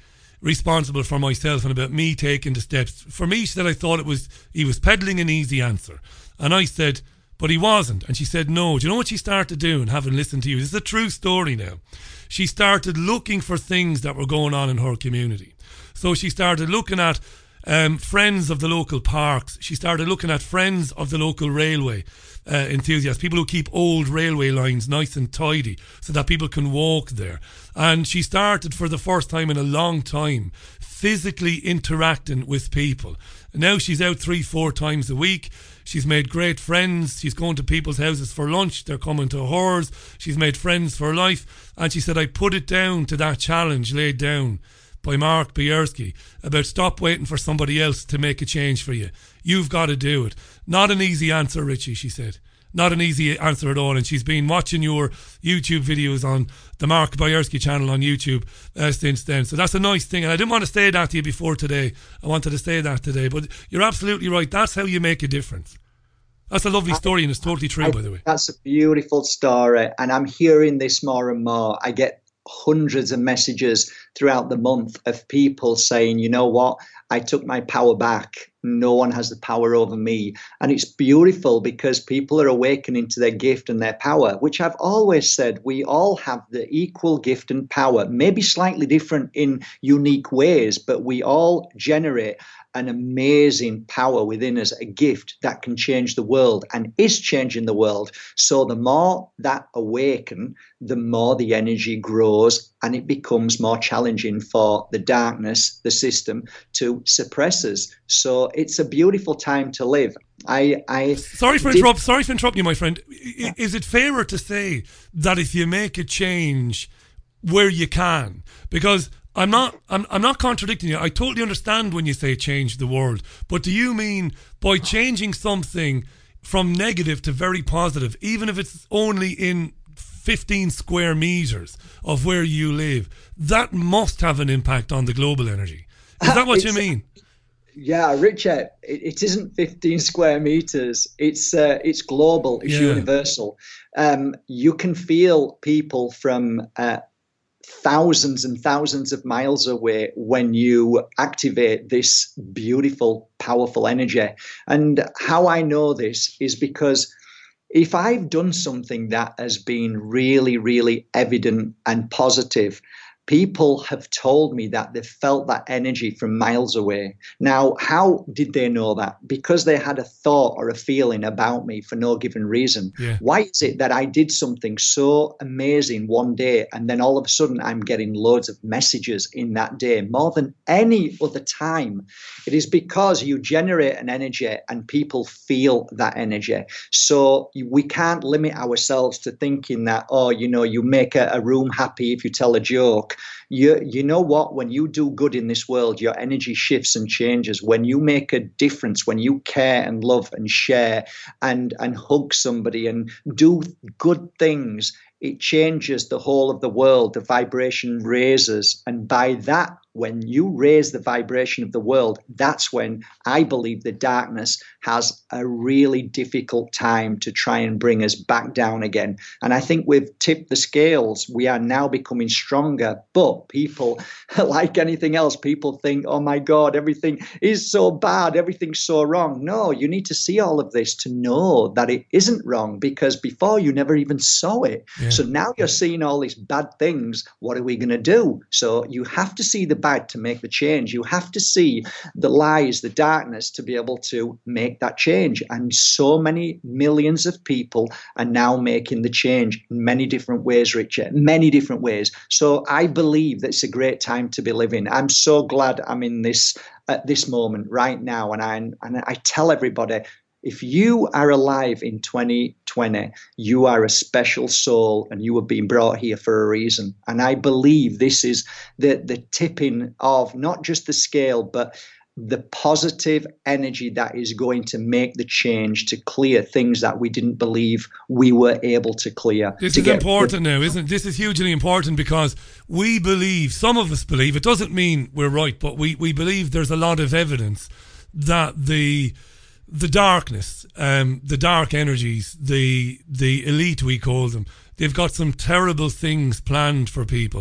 responsible for myself and about me taking the steps. For me, she said, I thought it was he was peddling an easy answer. And I said, but he wasn't. And she said, no. Do you know what she started doing, having listened to you? This is a true story now. She started looking for things that were going on in her community. So she started looking at um, friends of the local parks. She started looking at friends of the local railway uh, enthusiasts, people who keep old railway lines nice and tidy so that people can walk there. And she started, for the first time in a long time, physically interacting with people. Now she's out three, four times a week. She's made great friends. She's going to people's houses for lunch. They're coming to hers. She's made friends for life. And she said, I put it down to that challenge laid down by Mark Boyarsky about stop waiting for somebody else to make a change for you. You've got to do it. Not an easy answer, Richie, she said. Not an easy answer at all. And she's been watching your YouTube videos on the Mark Boyarsky channel on YouTube uh, since then. So that's a nice thing. And I didn't want to say that to you before today. I wanted to say that today. But you're absolutely right. That's how you make a difference. That's a lovely story, and it's totally true, I, by the way. That's a beautiful story. And I'm hearing this more and more. I get hundreds of messages throughout the month of people saying, you know what, I took my power back. No one has the power over me. And it's beautiful because people are awakening to their gift and their power, which I've always said, we all have the equal gift and power, maybe slightly different in unique ways, but we all generate an amazing power within us, a gift that can change the world and is changing the world. So the more that awaken, the more the energy grows, and it becomes more challenging for the darkness, the system, to suppress us. So it's a beautiful time to live. I, I sorry for did... interrupt. Sorry for interrupting you, my friend. Is it fairer to say that if you make a change where you can, because I'm not I'm I'm not contradicting you. I totally understand when you say change the world. But do you mean by changing something from negative to very positive, even if it's only in fifteen square meters of where you live, that must have an impact on the global energy? Is that what you mean? Yeah, Richard, it, it isn't fifteen square meters. It's uh, it's global. It's Yeah. universal. Um, you can feel people from uh, thousands and thousands of miles away when you activate this beautiful, powerful energy. And how I know this is because if I've done something that has been really, really evident and positive, people have told me that they felt that energy from miles away. Now, how did they know that? Because they had a thought or a feeling about me for no given reason. Yeah. Why is it that I did something so amazing one day and then all of a sudden I'm getting loads of messages in that day more than any other time? It is because you generate an energy and people feel that energy. So we can't limit ourselves to thinking that, oh, you know, you make a, a room happy if you tell a joke. You, you know what? When you do good in this world, your energy shifts and changes. When you make a difference, when you care and love and share and, and hug somebody and do good things, it changes the whole of the world. The vibration raises. And by that, when you raise the vibration of the world, that's when I believe the darkness has a really difficult time to try and bring us back down again. And I think we've tipped the scales. We are now becoming stronger. But people, like anything else, people think, oh my God, everything is so bad. Everything's so wrong. No, you need to see all of this to know that it isn't wrong, because before you never even saw it. Yeah. So now you're seeing all these bad things. What are we going to do? So you have to see the bad to make the change. You have to see the lies, the darkness to be able to make that change. And so many millions of people are now making the change in many different ways, Richard, many different ways. So I believe that it's a great time to be living. I'm so glad I'm in this at this moment right now. And I, and I tell everybody, if you are alive in twenty twenty, you are a special soul and you have been brought here for a reason. And I believe this is the, the tipping of not just the scale, but the positive energy that is going to make the change to clear things that we didn't believe we were able to clear. This to is get important now, isn't it? This is hugely important because we believe, some of us believe, it doesn't mean we're right, but we, we believe there's a lot of evidence that the the darkness, um, the dark energies, the the elite, we call them, they've got some terrible things planned for people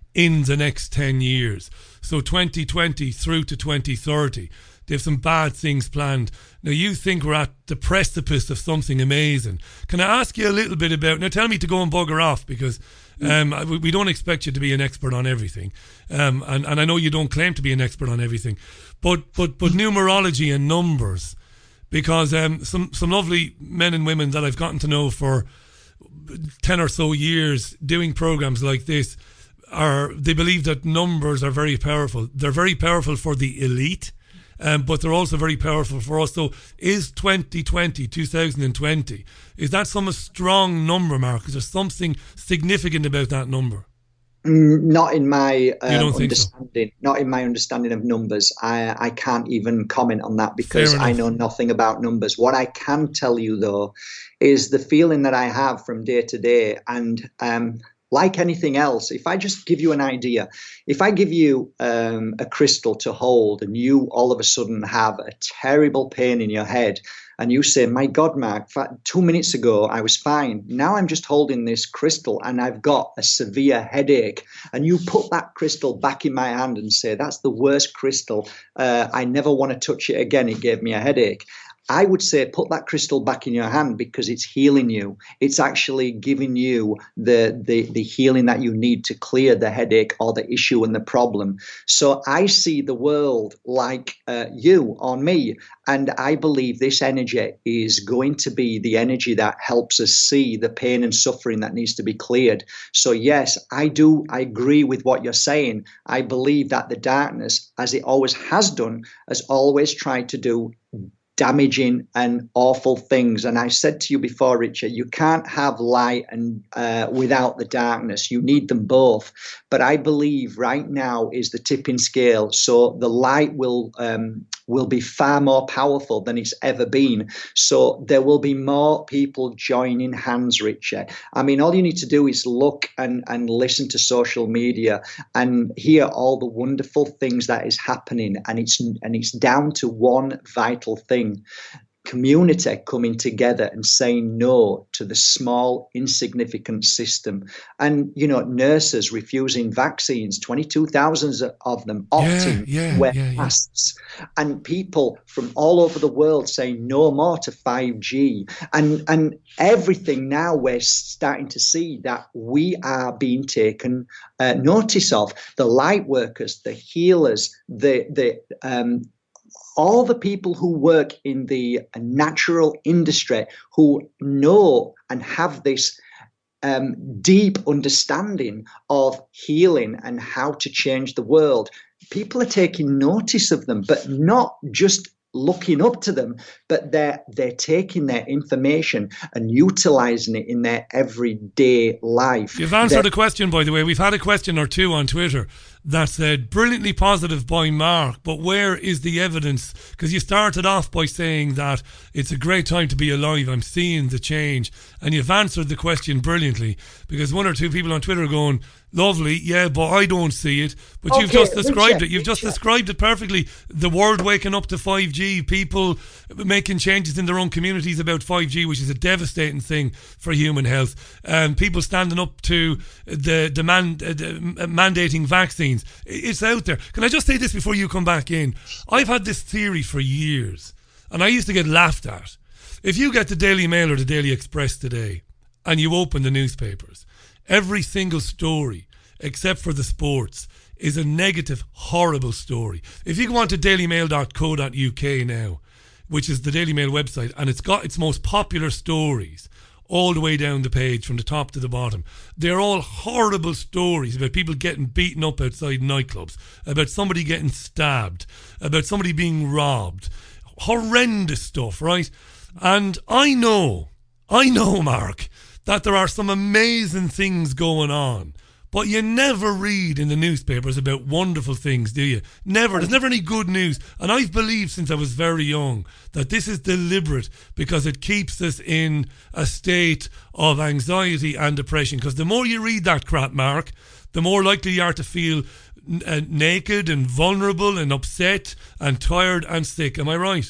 in the next ten years. So twenty twenty through to twenty thirty. They have some bad things planned. Now, you think we're at the precipice of something amazing. Can I ask you a little bit about... Now, tell me to go and bugger off, because um, we, we don't expect you to be an expert on everything. Um, and, and I know you don't claim to be an expert on everything. But but but numerology and numbers, because um, some, some lovely men and women that I've gotten to know for ten or so years doing programs like this, are they believe that numbers are very powerful. They're very powerful for the elite. Um, but they're also very powerful for us. So is twenty twenty, twenty twenty, is that some strong number, Mark? Is there something significant about that number? Mm, not in my um, you don't think understanding. So? Not in my understanding of numbers. I, I can't even comment on that because I know nothing about numbers. What I can tell you, though, is the feeling that I have from day to day. And um, like anything else, if I just give you an idea, if I give you um, a crystal to hold and you all of a sudden have a terrible pain in your head and you say, my God, Mark, two minutes ago I was fine. Now I'm just holding this crystal and I've got a severe headache. And you put that crystal back in my hand and say, that's the worst crystal. Uh, I never want to touch it again. It gave me a headache. I would say put that crystal back in your hand because it's healing you. It's actually giving you the, the, the healing that you need to clear the headache or the issue and the problem. So I see the world like uh, you or me, and I believe this energy is going to be the energy that helps us see the pain and suffering that needs to be cleared. So yes, I do. I agree with what you're saying. I believe that the darkness, as it always has done, has always tried to do damaging and awful things. And I said to you before, Richard, you can't have light and uh, without the darkness. You need them both. But I believe right now is the tipping scale. So the light will um, will be far more powerful than it's ever been. So there will be more people joining hands, Richard. I mean, all you need to do is look and, and listen to social media and hear all the wonderful things that is happening. And it's and it's down to one vital thing. Community coming together and saying no to the small, insignificant system. And, you know, nurses refusing vaccines, twenty-two thousand of them opting yeah, yeah, wear yeah, yeah. masks. And people from all over the world saying no more to five G. And, and everything now we're starting to see that we are being taken uh, notice of. The light workers, the healers, the, the, um, all the people who work in the natural industry who know and have this um, deep understanding of healing and how to change the world. People are taking notice of them, but not just looking up to them, but they're they're taking their information and utilizing it in their everyday life. You've answered they're- a question, by the way. We've had a question or two on Twitter that said, brilliantly positive by Mark, but where is the evidence? Because you started off by saying that it's a great time to be alive. I'm seeing the change. And you've answered the question brilliantly, because one or two people on Twitter are going, lovely, yeah, but I don't see it. But Okay, you've just described Richard, it. You've just Richard. described it perfectly. The world waking up to five G, people making changes in their own communities about five G, which is a devastating thing for human health. Um, people standing up to the, the, man, uh, the mandating vaccines. It's out there. Can I just say this before you come back in? I've had this theory for years, and I used to get laughed at. If you get the Daily Mail or the Daily Express today, and you open the newspapers, every single story, except for the sports, is a negative, horrible story. If you go on to daily mail dot co dot U K now, which is the Daily Mail website, and it's got its most popular stories all the way down the page from the top to the bottom, they're all horrible stories about people getting beaten up outside nightclubs, about somebody getting stabbed, about somebody being robbed. Horrendous stuff, right? And I know, I know, Mark, that there are some amazing things going on, but you never read in the newspapers about wonderful things, do you? Never. There's never any good news. And I've believed since I was very young that this is deliberate because it keeps us in a state of anxiety and depression. Because the more you read that crap, Mark, the more likely you are to feel uh, naked and vulnerable and upset and tired and sick. Am I right?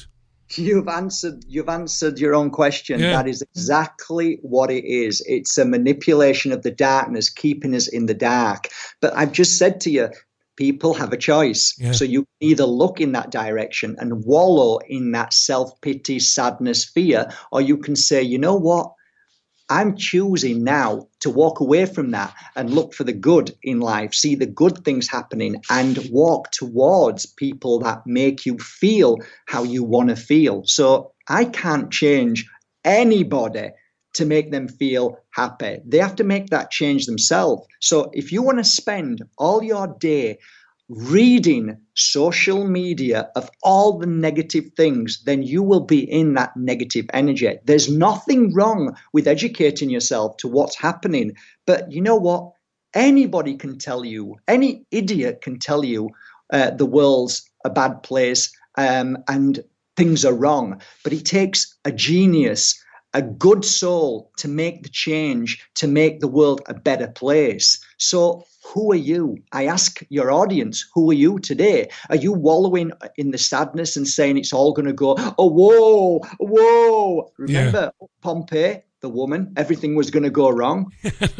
You've answered. You've answered your own question. Yeah. That is exactly what it is. It's a manipulation of the darkness, keeping us in the dark. But I've just said to you, people have a choice. Yeah. So you can either look in that direction and wallow in that self-pity, sadness, fear, or you can say, you know what? I'm choosing now to walk away from that and look for the good in life, see the good things happening, and walk towards people that make you feel how you want to feel. So I can't change anybody to make them feel happy. They have to make that change themselves. So if you want to spend all your day reading social media of all the negative things, then you will be in that negative energy. There's nothing wrong with educating yourself to what's happening. But you know what? Anybody can tell you, any idiot can tell you uh, the world's a bad place um, and things are wrong. But it takes a genius, a good soul to make the change, to make the world a better place. So who are you? I ask your audience, who are you today? Are you wallowing in the sadness and saying it's all going to go, oh, whoa, whoa? Remember yeah. Pompeii, the woman, everything was going to go wrong.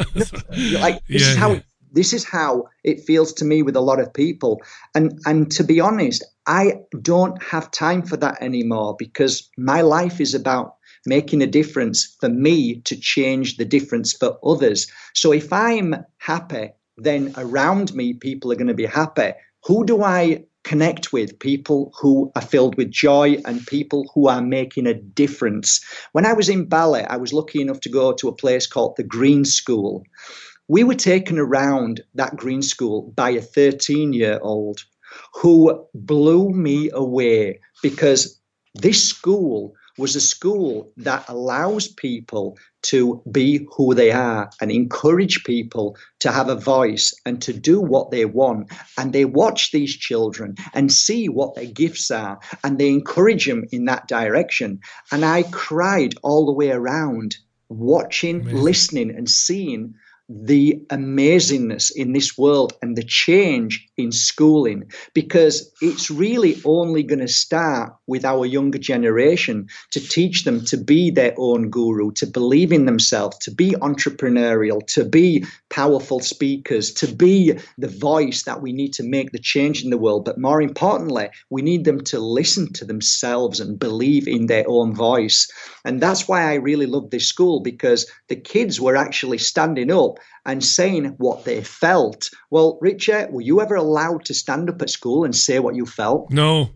Like this yeah, is how yeah. this is how it feels to me with a lot of people. And and to be honest, I don't have time for that anymore, because my life is about making a difference for me to change the difference for others. So if I'm happy, then around me, people are going to be happy. Who do I connect with? People who are filled with joy and people who are making a difference. When I was in ballet, I was lucky enough to go to a place called the Green School. We were taken around that Green School by a thirteen-year-old who blew me away, because this school was a school that allows people to be who they are and encourage people to have a voice and to do what they want. And they watch these children and see what their gifts are, and they encourage them in that direction. And I cried all the way around, watching, Amazing. listening and seeing the amazingness in this world and the change in schooling, because it's really only going to start with our younger generation, to teach them to be their own guru, to believe in themselves, to be entrepreneurial, to be powerful speakers, to be the voice that we need to make the change in the world. But more importantly, we need them to listen to themselves and believe in their own voice. And that's why I really love this school, because the kids were actually standing up and saying what they felt. Well, Richard, were you ever allowed to stand up at school and say what you felt? No.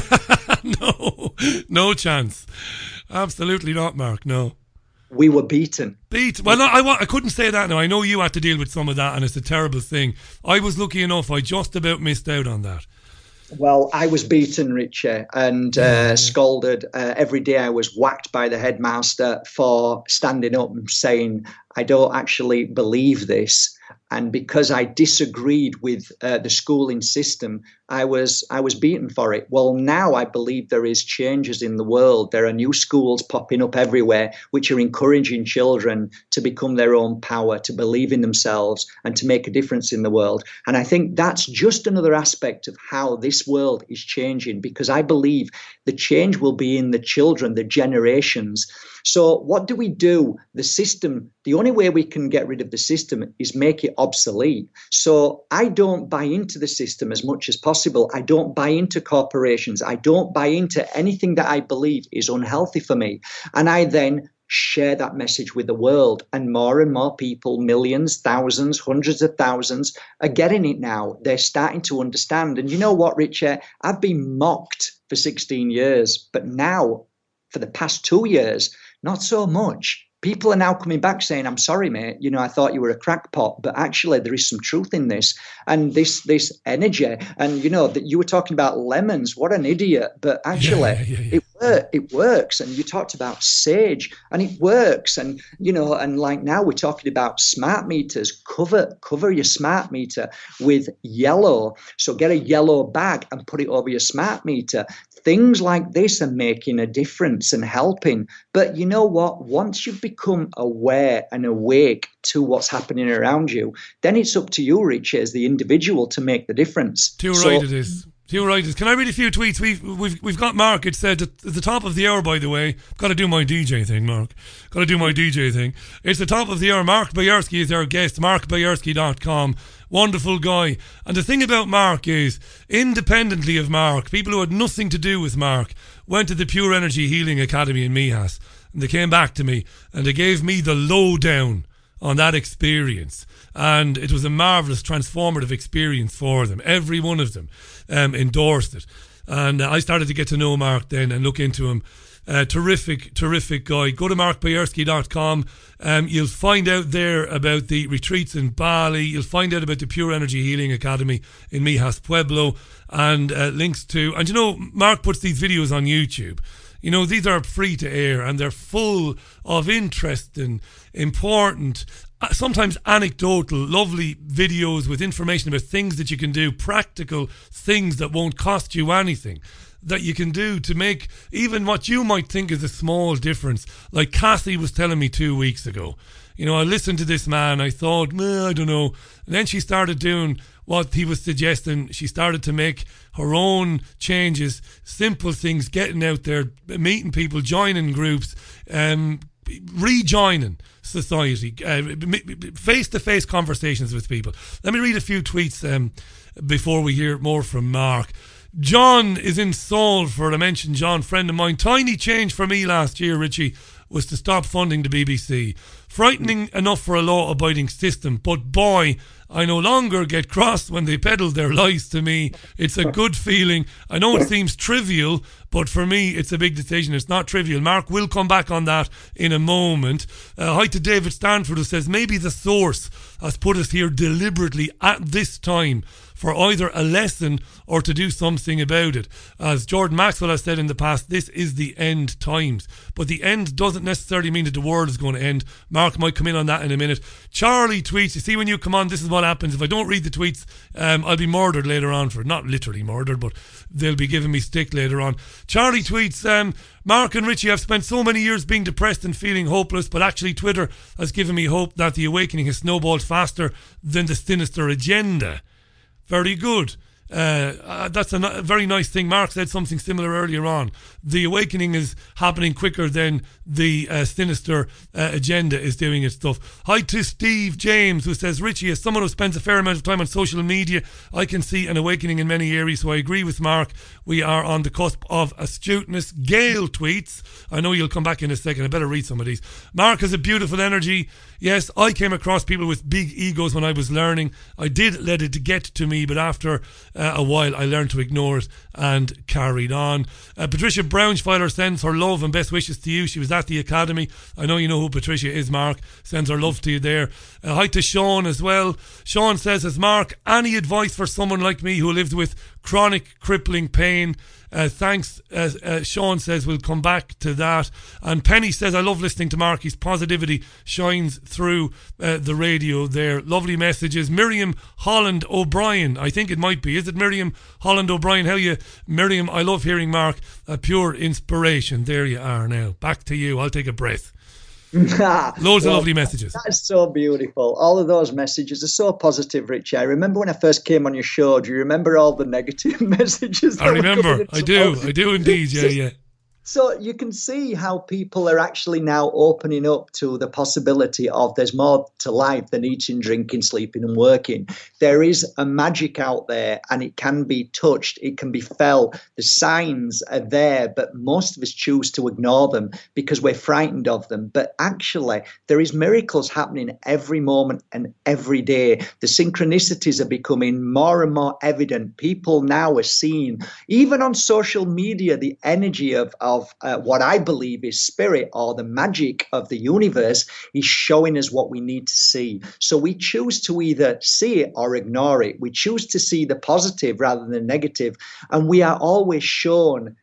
no. No chance. Absolutely not, Mark. No. We were beaten. Beat. Well, no, I, I couldn't say that now. I know you had to deal with some of that, and it's a terrible thing. I was lucky enough. I just about missed out on that. Well, I was beaten, Richie, and uh, yeah. scolded. Uh, every day I was whacked by the headmaster for standing up and saying, I don't actually believe this. And because I disagreed with uh, the schooling system, I was I was beaten for it. Well, now I believe there is changes in the world. There are new schools popping up everywhere, which are encouraging children to become their own power, to believe in themselves and to make a difference in the world. And I think that's just another aspect of how this world is changing, because I believe the change will be in the children, the generations. So what do we do? The system, the only way we can get rid of the system is make it obsolete. So I don't buy into the system as much as possible. I don't buy into corporations. I don't buy into anything that I believe is unhealthy for me. And I then share that message with the world. And more and more people, millions, thousands, hundreds of thousands, are getting it now. They're starting to understand. And you know what, Richard? I've been mocked for sixteen years, but now, for the past two years, not so much. People are now coming back saying, I'm sorry, mate, you know, I thought you were a crackpot, but actually there is some truth in this. And this this energy, and, you know, that you were talking about lemons, what an idiot, but actually yeah, yeah, yeah. it wor- it works. And you talked about sage, and it works. And, you know, and like now we're talking about smart meters. Cover, cover your smart meter with yellow. So get a yellow bag and put it over your smart meter. Things like this are making a difference and helping. But you know what? Once you've become aware and awake to what's happening around you, then it's up to you, Richie, as the individual, to make the difference. Too so, right it is. Few writers. Can I read a few tweets? We've we've we've got Mark. It said at the top of the hour. By the way, got to do my D J thing, Mark. Got to do my D J thing. It's the top of the hour. Mark Boyarsky is our guest. mark boyarsky dot com. Wonderful guy. And the thing about Mark is, independently of Mark, people who had nothing to do with Mark went to the Pure Energy Healing Academy in Meath, and they came back to me and they gave me the lowdown on that experience. And it was a marvellous, transformative experience for them. Every one of them um, endorsed it. And uh, I started to get to know Mark then and look into him. Uh, terrific, terrific guy. Go to mark boyarsky dot com. Um, you'll find out there about the retreats in Bali. You'll find out about the Pure Energy Healing Academy in Mijas Pueblo. And uh, links to... And you know, Mark puts these videos on YouTube. You know, these are free to air and they're full of interesting, important, sometimes anecdotal, lovely videos with information about things that you can do, practical things that won't cost you anything, that you can do to make even what you might think is a small difference. Like Cassie was telling me two weeks ago. You know, I listened to this man, I thought, well, I don't know. And then she started doing what he was suggesting. She started to make her own changes, simple things, getting out there, meeting people, joining groups, um, rejoining society, uh, face-to-face conversations with people. Let me read a few tweets um, before we hear more from Mark. John is in Salford. I mentioned John, friend of mine. Tiny change for me last year, Richie, was to stop funding the B B C. Frightening enough for a law-abiding system, but boy, I no longer get cross when they peddle their lies to me. It's a good feeling. I know it seems trivial, but for me, it's a big decision. It's not trivial. Mark will come back on that in a moment. Uh, hi to David Stanford, who says, maybe the source has put us here deliberately at this time for either a lesson or to do something about it. As Jordan Maxwell has said in the past, this is the end times. But the end doesn't necessarily mean that the world is going to end. Mark might come in on that in a minute. Charlie tweets, you see, when you come on, this is what happens. If I don't read the tweets, um, I'll be murdered later on for it. Not literally murdered, but they'll be giving me stick later on. Charlie tweets, um, Mark and Richie, I've spent so many years being depressed and feeling hopeless, but actually Twitter has given me hope that the awakening has snowballed faster than the sinister agenda. Very good. Uh, uh, that's a, n- a very nice thing. Mark said something similar earlier on. The awakening is happening quicker than the uh, sinister uh, agenda is doing its stuff. Hi to Steve James, who says, Richie, as someone who spends a fair amount of time on social media, I can see an awakening in many areas, so I agree with Mark. We are on the cusp of astuteness. Gail tweets, I know you'll come back in a second, I better read some of these. Mark has a beautiful energy. Yes, I came across people with big egos when I was learning. I did let it get to me, but after uh, a while I learned to ignore it and carried on. Uh, Patricia Braunschweiler sends her love and best wishes to you. She was at the Academy. I know you know who Patricia is, Mark. Sends her love to you there. Uh, hi to Sean as well. Sean says, as Mark, any advice for someone like me who lives with chronic crippling pain? Uh, thanks, uh, uh, Sean says, we'll come back to that. And Penny says, I love listening to Mark. His positivity shines through uh, the radio there. Lovely messages. Miriam Holland O'Brien, I think it might be. Is it Miriam Holland O'Brien? How you, Miriam? I love hearing Mark. A pure inspiration. There you are now. Back to you. I'll take a breath. Loads well, of lovely messages. That's so beautiful. All of those messages are so positive, Richie. I remember when I first came on your show. Do you remember all the negative messages? I remember. I do. I do indeed. Yeah, yeah. So you can see how people are actually now opening up to the possibility of there's more to life than eating, drinking, sleeping and working. There is a magic out there and it can be touched. It can be felt. The signs are there, but most of us choose to ignore them because we're frightened of them. But actually, there is miracles happening every moment and every day. The synchronicities are becoming more and more evident. People now are seeing, even on social media, the energy of, of Of uh, what I believe is spirit or the magic of the universe is showing us what we need to see. So we choose to either see it or ignore it. We choose to see the positive rather than the negative. And we are always shown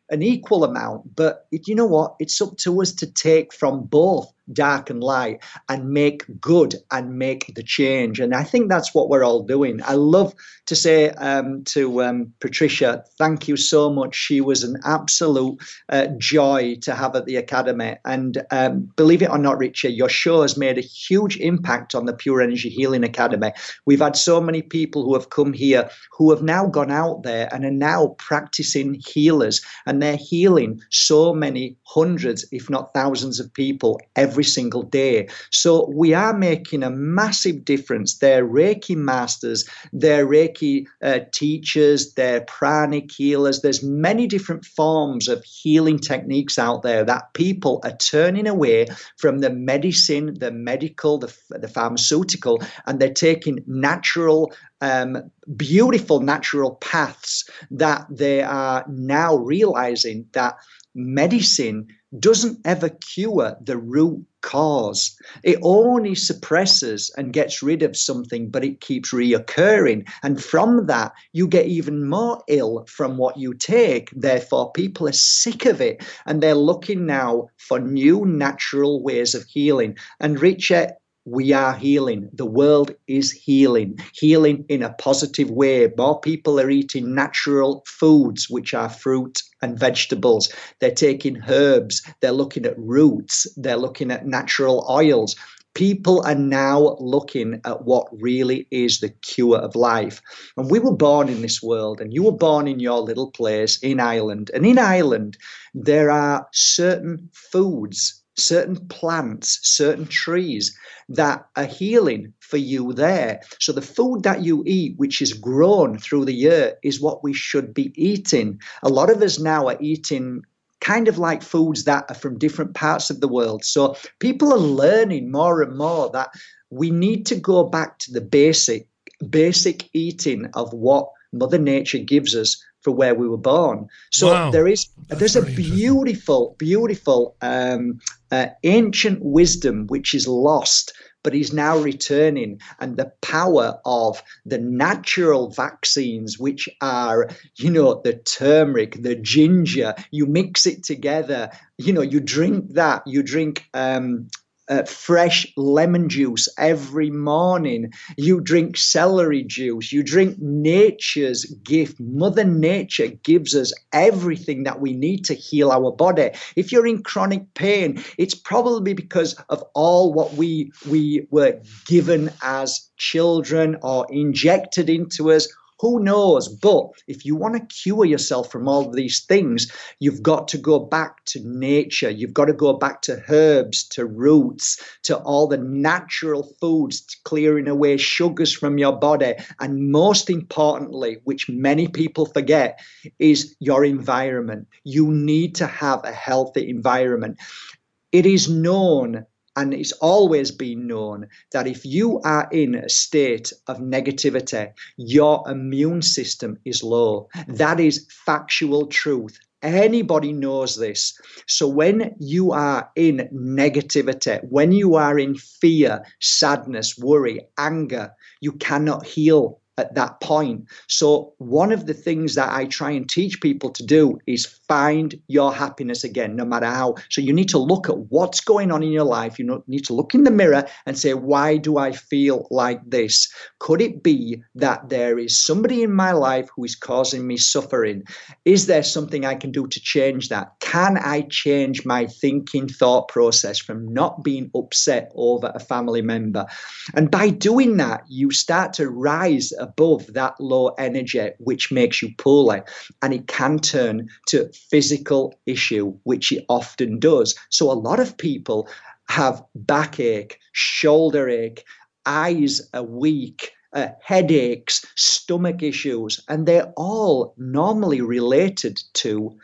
an equal amount. But it, you know what? It's up to us to take from both dark and light and make good and make the change. And I think that's what we're all doing. I love to say um, to um, Patricia, thank you so much. She was an absolute uh, joy to have at the Academy. And um, believe it or not, Richard, your show has made a huge impact on the Pure Energy Healing Academy. We've had so many people who have come here who have now gone out there and are now practicing healers, and they're healing so many hundreds, if not thousands of people every single day. So we are making a massive difference. They're Reiki masters, they're Reiki uh, teachers, they're pranic healers. There's many different forms of healing techniques out there that people are turning away from the medicine, the medical, the, the pharmaceutical, and they're taking natural Um, beautiful natural paths that they are now realizing that medicine doesn't ever cure the root cause. It only suppresses and gets rid of something, but it keeps reoccurring. And from that, you get even more ill from what you take. Therefore, people are sick of it, and they're looking now for new natural ways of healing. And Richard, we are healing. The world is healing, healing in a positive way. More people are eating natural foods, which are fruit and vegetables. They're taking herbs. They're looking at roots. They're looking at natural oils. People are now looking at what really is the cure of life. And we were born in this world, and you were born in your little place in Ireland. And in Ireland, there are certain foods, certain plants, certain trees that are healing for you there. So the food that you eat, which is grown through the year, is what we should be eating. A lot of us now are eating kind of like foods that are from different parts of the world. So people are learning more and more that we need to go back to the basic, basic eating of what Mother Nature gives us for where we were born. So wow. there is, That's there's a beautiful, beautiful um, uh, ancient wisdom which is lost, but is now returning. And the power of the natural vaccines, which are, you know, the turmeric, the ginger, you mix it together, you know, you drink that, you drink um, Uh, fresh lemon juice every morning. You drink celery juice. You drink nature's gift. Mother Nature gives us everything that we need to heal our body. If you're in chronic pain, it's probably because of all what we we were given as children or injected into us. Who knows? But if you want to cure yourself from all of these things, you've got to go back to nature. You've got to go back to herbs, to roots, to all the natural foods, clearing away sugars from your body. And most importantly, which many people forget, is your environment. You need to have a healthy environment. It is known, and it's always been known, that if you are in a state of negativity, your immune system is low. That is factual truth. Anybody knows this. So when you are in negativity, when you are in fear, sadness, worry, anger, you cannot heal at that point. So one of the things that I try and teach people to do is find your happiness again, no matter how. So you need to look at what's going on in your life. You need to look in the mirror and say, why do I feel like this? Could it be that there is somebody in my life who is causing me suffering? Is there something I can do to change that? Can I change my thinking thought process from not being upset over a family member? And by doing that, you start to rise above that low energy, which makes you poorly, and it can turn to physical issue, which it often does. So a lot of people have backache, shoulder ache, eyes are weak, uh, headaches, stomach issues, and they're all normally related to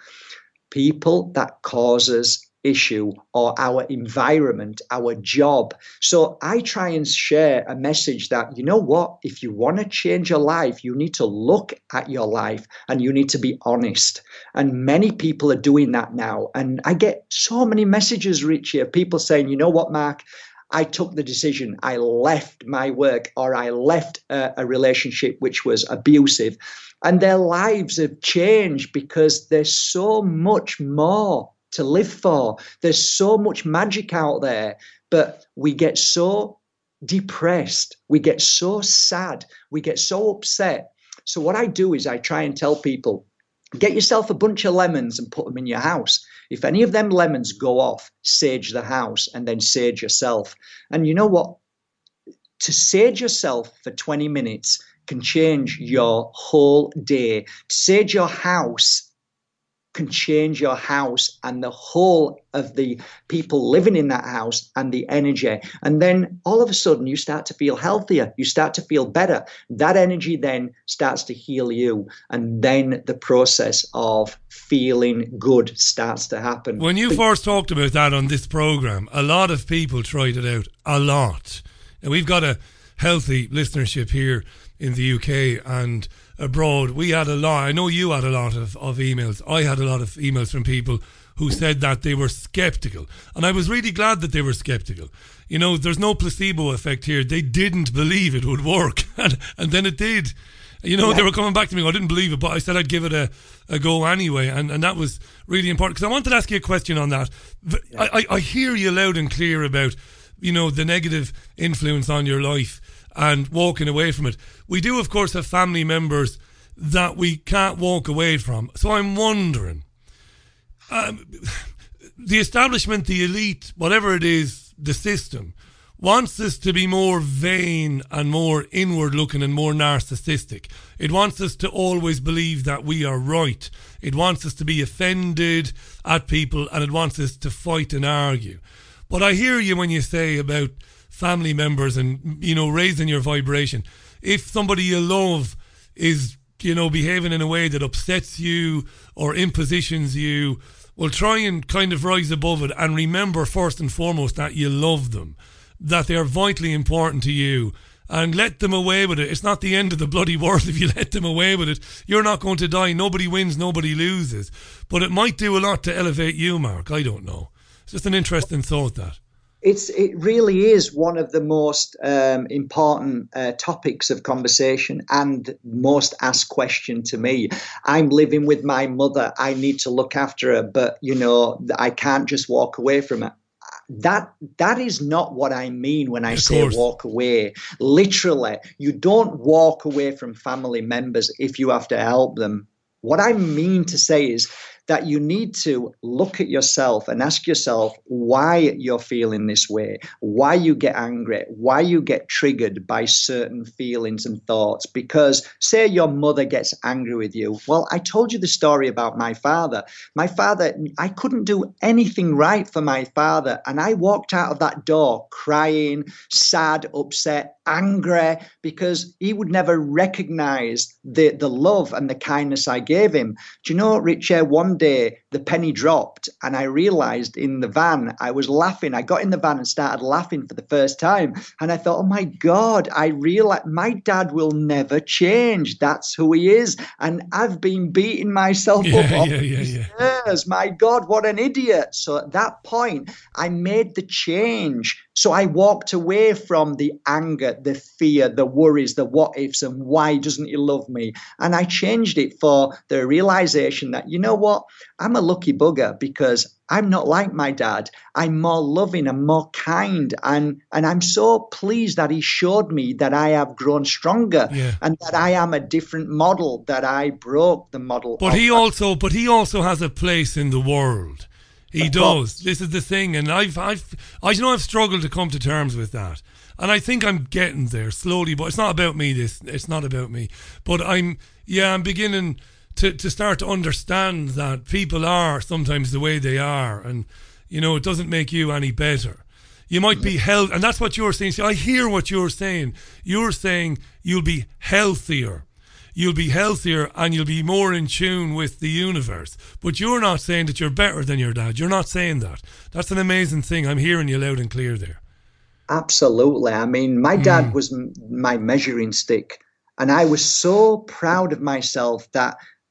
people that causes issue or our environment, our job. So I try and share a message that, you know what, if you want to change your life, you need to look at your life and you need to be honest. And many people are doing that now. And I get so many messages, Richie, of people saying, you know what, Mark, I took the decision. I left my work, or I left a, a relationship which was abusive. And their lives have changed because there's so much more to live for. There's so much magic out there, but we get so depressed. We get so sad. We get so upset. So what I do is I try and tell people, get yourself a bunch of lemons and put them in your house. If any of them lemons go off, sage the house and then sage yourself. And you know what? To sage yourself for twenty minutes can change your whole day. To sage your house can change your house and the whole of the people living in that house and the energy. And then all of a sudden you start to feel healthier. You start to feel better. That energy then starts to heal you. And then the process of feeling good starts to happen. When you but, first talked about that on this program, a lot of people tried it out. A lot. And we've got a healthy listenership here in the U K and abroad. We had a lot, I know you had a lot of, of emails. I had a lot of emails from people who said that they were sceptical. And I was really glad that they were sceptical. You know, there's no placebo effect here. They didn't believe it would work. And, and then it did. You know, yeah. They were coming back to me. I didn't believe it, but I said I'd give it a, a go anyway. And, and that was really important. Because I wanted to ask you a question on that. Yeah. I, I hear you loud and clear about, you know, the negative influence on your life and walking away from it. We do, of course, have family members that we can't walk away from. So I'm wondering, um, the establishment, the elite, whatever it is, the system, wants us to be more vain and more inward looking and more narcissistic. It wants us to always believe that we are right. It wants us to be offended at people, and it wants us to fight and argue. But I hear you when you say about family members and, you know, raising your vibration. If somebody you love is, you know, behaving in a way that upsets you or impositions you, well, try and kind of rise above it and remember first and foremost that you love them, that they're vitally important to you, and let them away with it. It's not the end of the bloody world if you let them away with it. You're not going to die. Nobody wins, nobody loses. But it might do a lot to elevate you, Mark. I don't know. It's just an interesting thought, that. It's it really is one of the most um, important uh, topics of conversation and most asked question to me. I'm living with my mother. I need to look after her, but you know I can't just walk away from her. That that is not what I mean when I say walk away. Literally, you don't walk away from family members if you have to help them. What I mean to say is that you need to look at yourself and ask yourself why you're feeling this way, why you get angry, why you get triggered by certain feelings and thoughts. Because say your mother gets angry with you. Well, I told you the story about my father. My father, I couldn't do anything right for my father. And I walked out of that door crying, sad, upset, angry, because he would never recognize the, the love and the kindness I gave him. Do you know, Richard, one day the penny dropped and I realized in the van, I was laughing. I got in the van and started laughing for the first time. And I thought, oh my God, I realized my dad will never change. That's who he is. And I've been beating myself yeah, up all yeah, these yeah, yeah. years. My God, what an idiot. So at that point, I made the change. So I walked away from the anger, the fear, the worries, the what ifs, and why doesn't he love me? And I changed it for the realization that, you know what? I'm a lucky bugger because I'm not like my dad. I'm more loving and more kind. And, and I'm so pleased that he showed me that I have grown stronger yeah. and that I am a different model, that I broke the model. But he also, but he also has a place in the world. He does. This is the thing, and I've, I've, I know I've struggled to come to terms with that, and I think I'm getting there slowly. But it's not about me. This, it's not about me. But I'm, yeah, I'm beginning to, to start to understand that people are sometimes the way they are, and you know it doesn't make you any better. You might be held, and that's what you're saying. See, I hear what you're saying. You're saying you'll be healthier. You'll be healthier and you'll be more in tune with the universe. But you're not saying that you're better than your dad. You're not saying that. That's an amazing thing. I'm hearing you loud and clear there. Absolutely. I mean, my dad mm. was m- my measuring stick. And I was so proud of myself that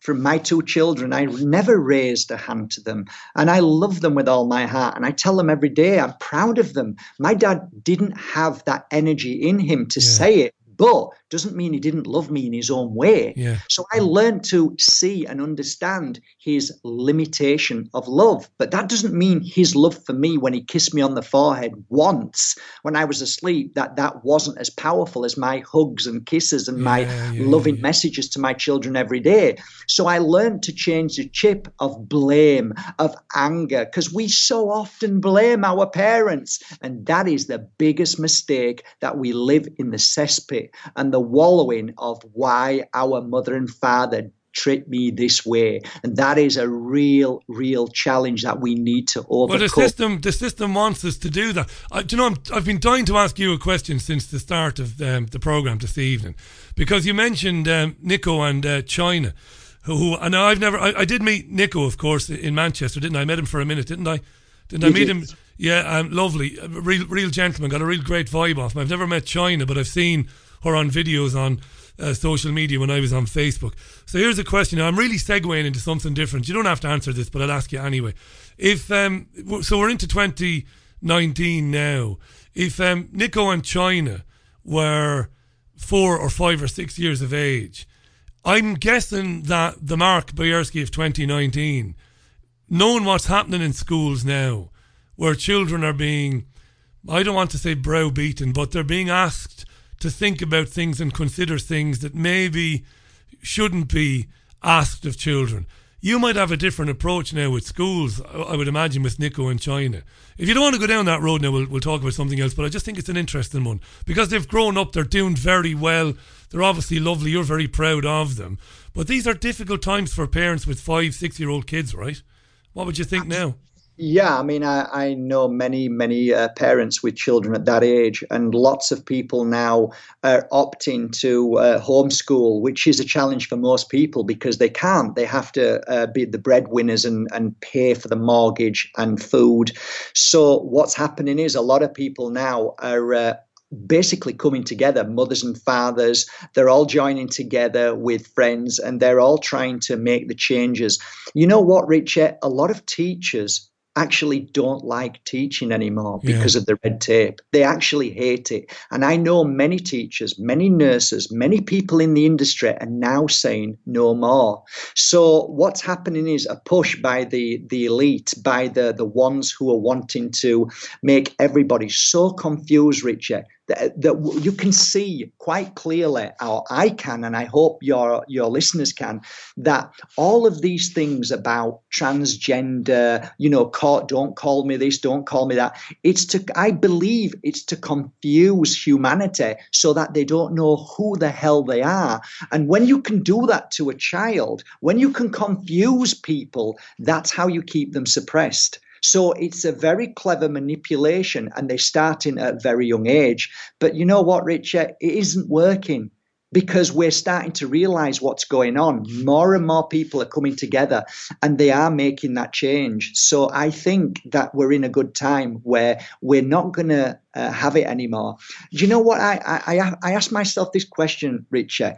from my two children. I never raised a hand to them, and I love them with all my heart. And I tell them every day, I'm proud of them. My dad didn't have that energy in him to yeah. say it, but doesn't mean he didn't love me in his own way. Yeah. So I learned to see and understand his limitation of love. But that doesn't mean his love for me when he kissed me on the forehead once when I was asleep, that that wasn't as powerful as my hugs and kisses and yeah, my yeah, loving yeah. messages to my children every day. So I learned to change the chip of blame, of anger, because we so often blame our parents. And that is the biggest mistake, that we live in the cesspit and the wallowing of why our mother and father treat me this way. And that is a real, real challenge that we need to overcome. Well, the system, the system wants us to do that. I, do you know, I'm, I've been dying to ask you a question since the start of um, the programme this evening, because you mentioned um, Nico and uh, China, who, who and I've never, I, I did meet Nico, of course, in Manchester, didn't I? I met him for a minute, didn't I? Didn't you I meet did. him? Yeah, um, lovely, a real, real gentleman, got a real great vibe off him. I've never met China, but I've seen her on videos on uh, social media when I was on Facebook. So here's a question. Now, I'm really segueing into something different. You don't have to answer this, but I'll ask you anyway. If um, so we're into twenty nineteen now. If um, Nico and China were four or five or six years of age, I'm guessing that the Mark Boyerski of twenty nineteen, knowing what's happening in schools now, where children are being, I don't want to say browbeaten, but they're being asked to think about things and consider things that maybe shouldn't be asked of children. You might have a different approach now with schools, I would imagine, with Nico and China. If you don't want to go down that road now, we'll, we'll talk about something else, but I just think it's an interesting one, because they've grown up, they're doing very well, they're obviously lovely, you're very proud of them. But these are difficult times for parents with five, six-year-old kids, right? What would you think now? Yeah, I mean, I, I know many, many uh, parents with children at that age, and lots of people now are opting to uh, homeschool, which is a challenge for most people because they can't. They have to uh, be the breadwinners and, and pay for the mortgage and food. So what's happening is a lot of people now are uh, basically coming together, mothers and fathers. They're all joining together with friends, and they're all trying to make the changes. You know what, Richard? A lot of teachers actually don't like teaching anymore because yeah. of the red tape. They actually hate it. And I know many teachers, many nurses, many people in the industry are now saying no more. So what's happening is a push by the, the elite, by the, the ones who are wanting to make everybody so confused, Richard, that, that you can see quite clearly, or I can, and I hope your your listeners can, that all of these things about transgender, you know, call, don't call me this, don't call me that, it's to, I believe it's to confuse humanity so that they don't know who the hell they are. And when you can do that to a child, when you can confuse people, that's how you keep them suppressed. So it's a very clever manipulation, and they're starting at a very young age. But you know what, Richard? It isn't working, because we're starting to realize what's going on. More and more people are coming together, and they are making that change. So I think that we're in a good time where we're not going to uh, have it anymore. Do you know what? I, I, I asked myself this question, Richard.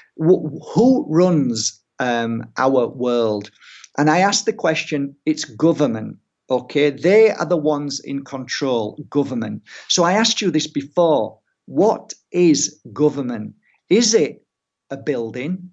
W- who runs um, our world? And I asked the question, it's government. Okay, they are the ones in control, government. So I asked you this before. What is government? Is it a building?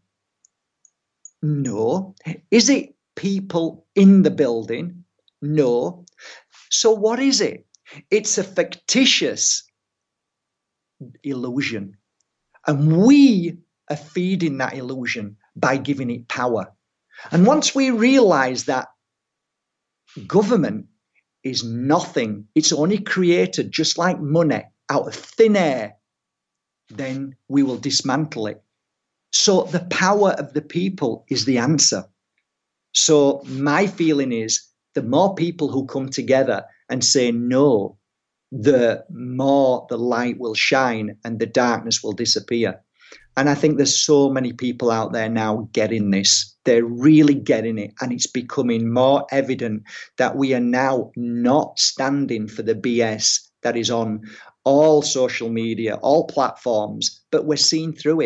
No. Is it people in the building? No. So what is it? It's a fictitious illusion. And we are feeding that illusion by giving it power. And once we realize that government is nothing, it's only created just like money out of thin air, then we will dismantle it. So the power of the people is the answer. So my feeling is the more people who come together and say no, the more the light will shine and the darkness will disappear. And I think there's so many people out there now getting this. They're really getting it. And it's becoming more evident that we are now not standing for the B S that is on all social media, all platforms, but we're seeing through it.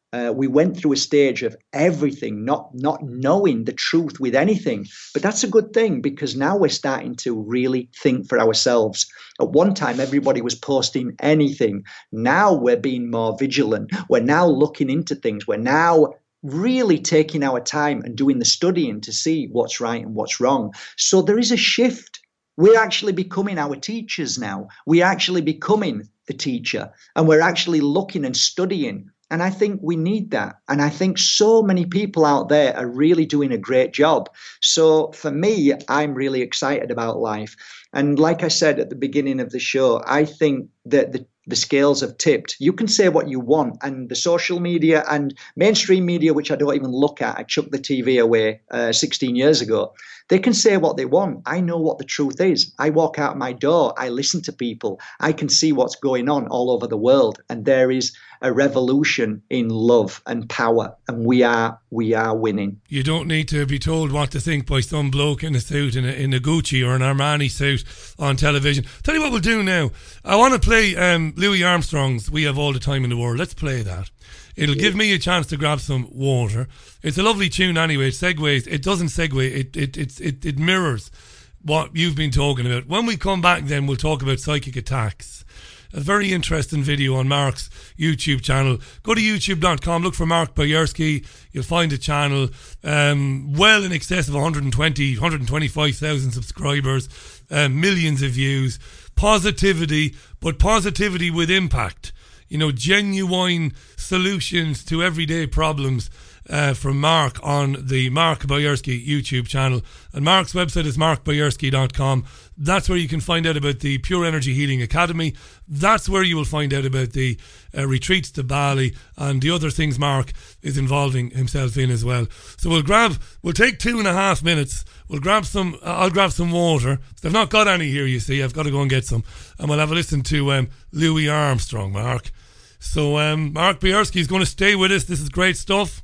Uh, we went through a stage of everything, not not knowing the truth with anything. But that's a good thing, because now we're starting to really think for ourselves. At one time, everybody was posting anything. Now we're being more vigilant. We're now looking into things. We're now really taking our time and doing the studying to see what's right and what's wrong. So there is a shift. We're actually becoming our teachers now. We're actually becoming the teacher, and we're actually looking and studying. And I think we need that. And I think so many people out there are really doing a great job. So for me, I'm really excited about life. And like I said at the beginning of the show, I think that the, the scales have tipped. You can say what you want, and the social media and mainstream media, which I don't even look at, I chucked the T V away uh, sixteen years ago. They can say what they want. I know what the truth is. I walk out my door. I listen to people. I can see what's going on all over the world. And there is a revolution in love and power. And we are we are winning. You don't need to be told what to think by some bloke in a suit, in a, in a Gucci or an Armani suit on television. Tell you what we'll do now. I want to play um, Louis Armstrong's We Have All the Time in the World. Let's play that. It'll give me a chance to grab some water. It's a lovely tune anyway. It segues. It doesn't segue. It it it it, it mirrors what you've been talking about. When we come back, then we'll talk about psychic attacks. A very interesting video on Mark's YouTube channel. Go to youtube dot com, look for Mark Boyarsky. You'll find a channel um, well in excess of one hundred twenty, one hundred twenty-five thousand subscribers, uh, millions of views. Positivity, but positivity with impact. You know, genuine solutions to everyday problems uh, from Mark on the Mark Boyarsky YouTube channel. And Mark's website is mark boyarsky dot com. That's where you can find out about the Pure Energy Healing Academy. That's where you will find out about the uh, retreats to Bali and the other things Mark is involving himself in as well. So we'll grab, we'll take two and a half minutes. We'll grab some, uh, I'll grab some water. I've not got any here, you see. I've got to go and get some. And we'll have a listen to um, Louis Armstrong, Mark. So um, Mark Boyarsky is going to stay with us. This is great stuff.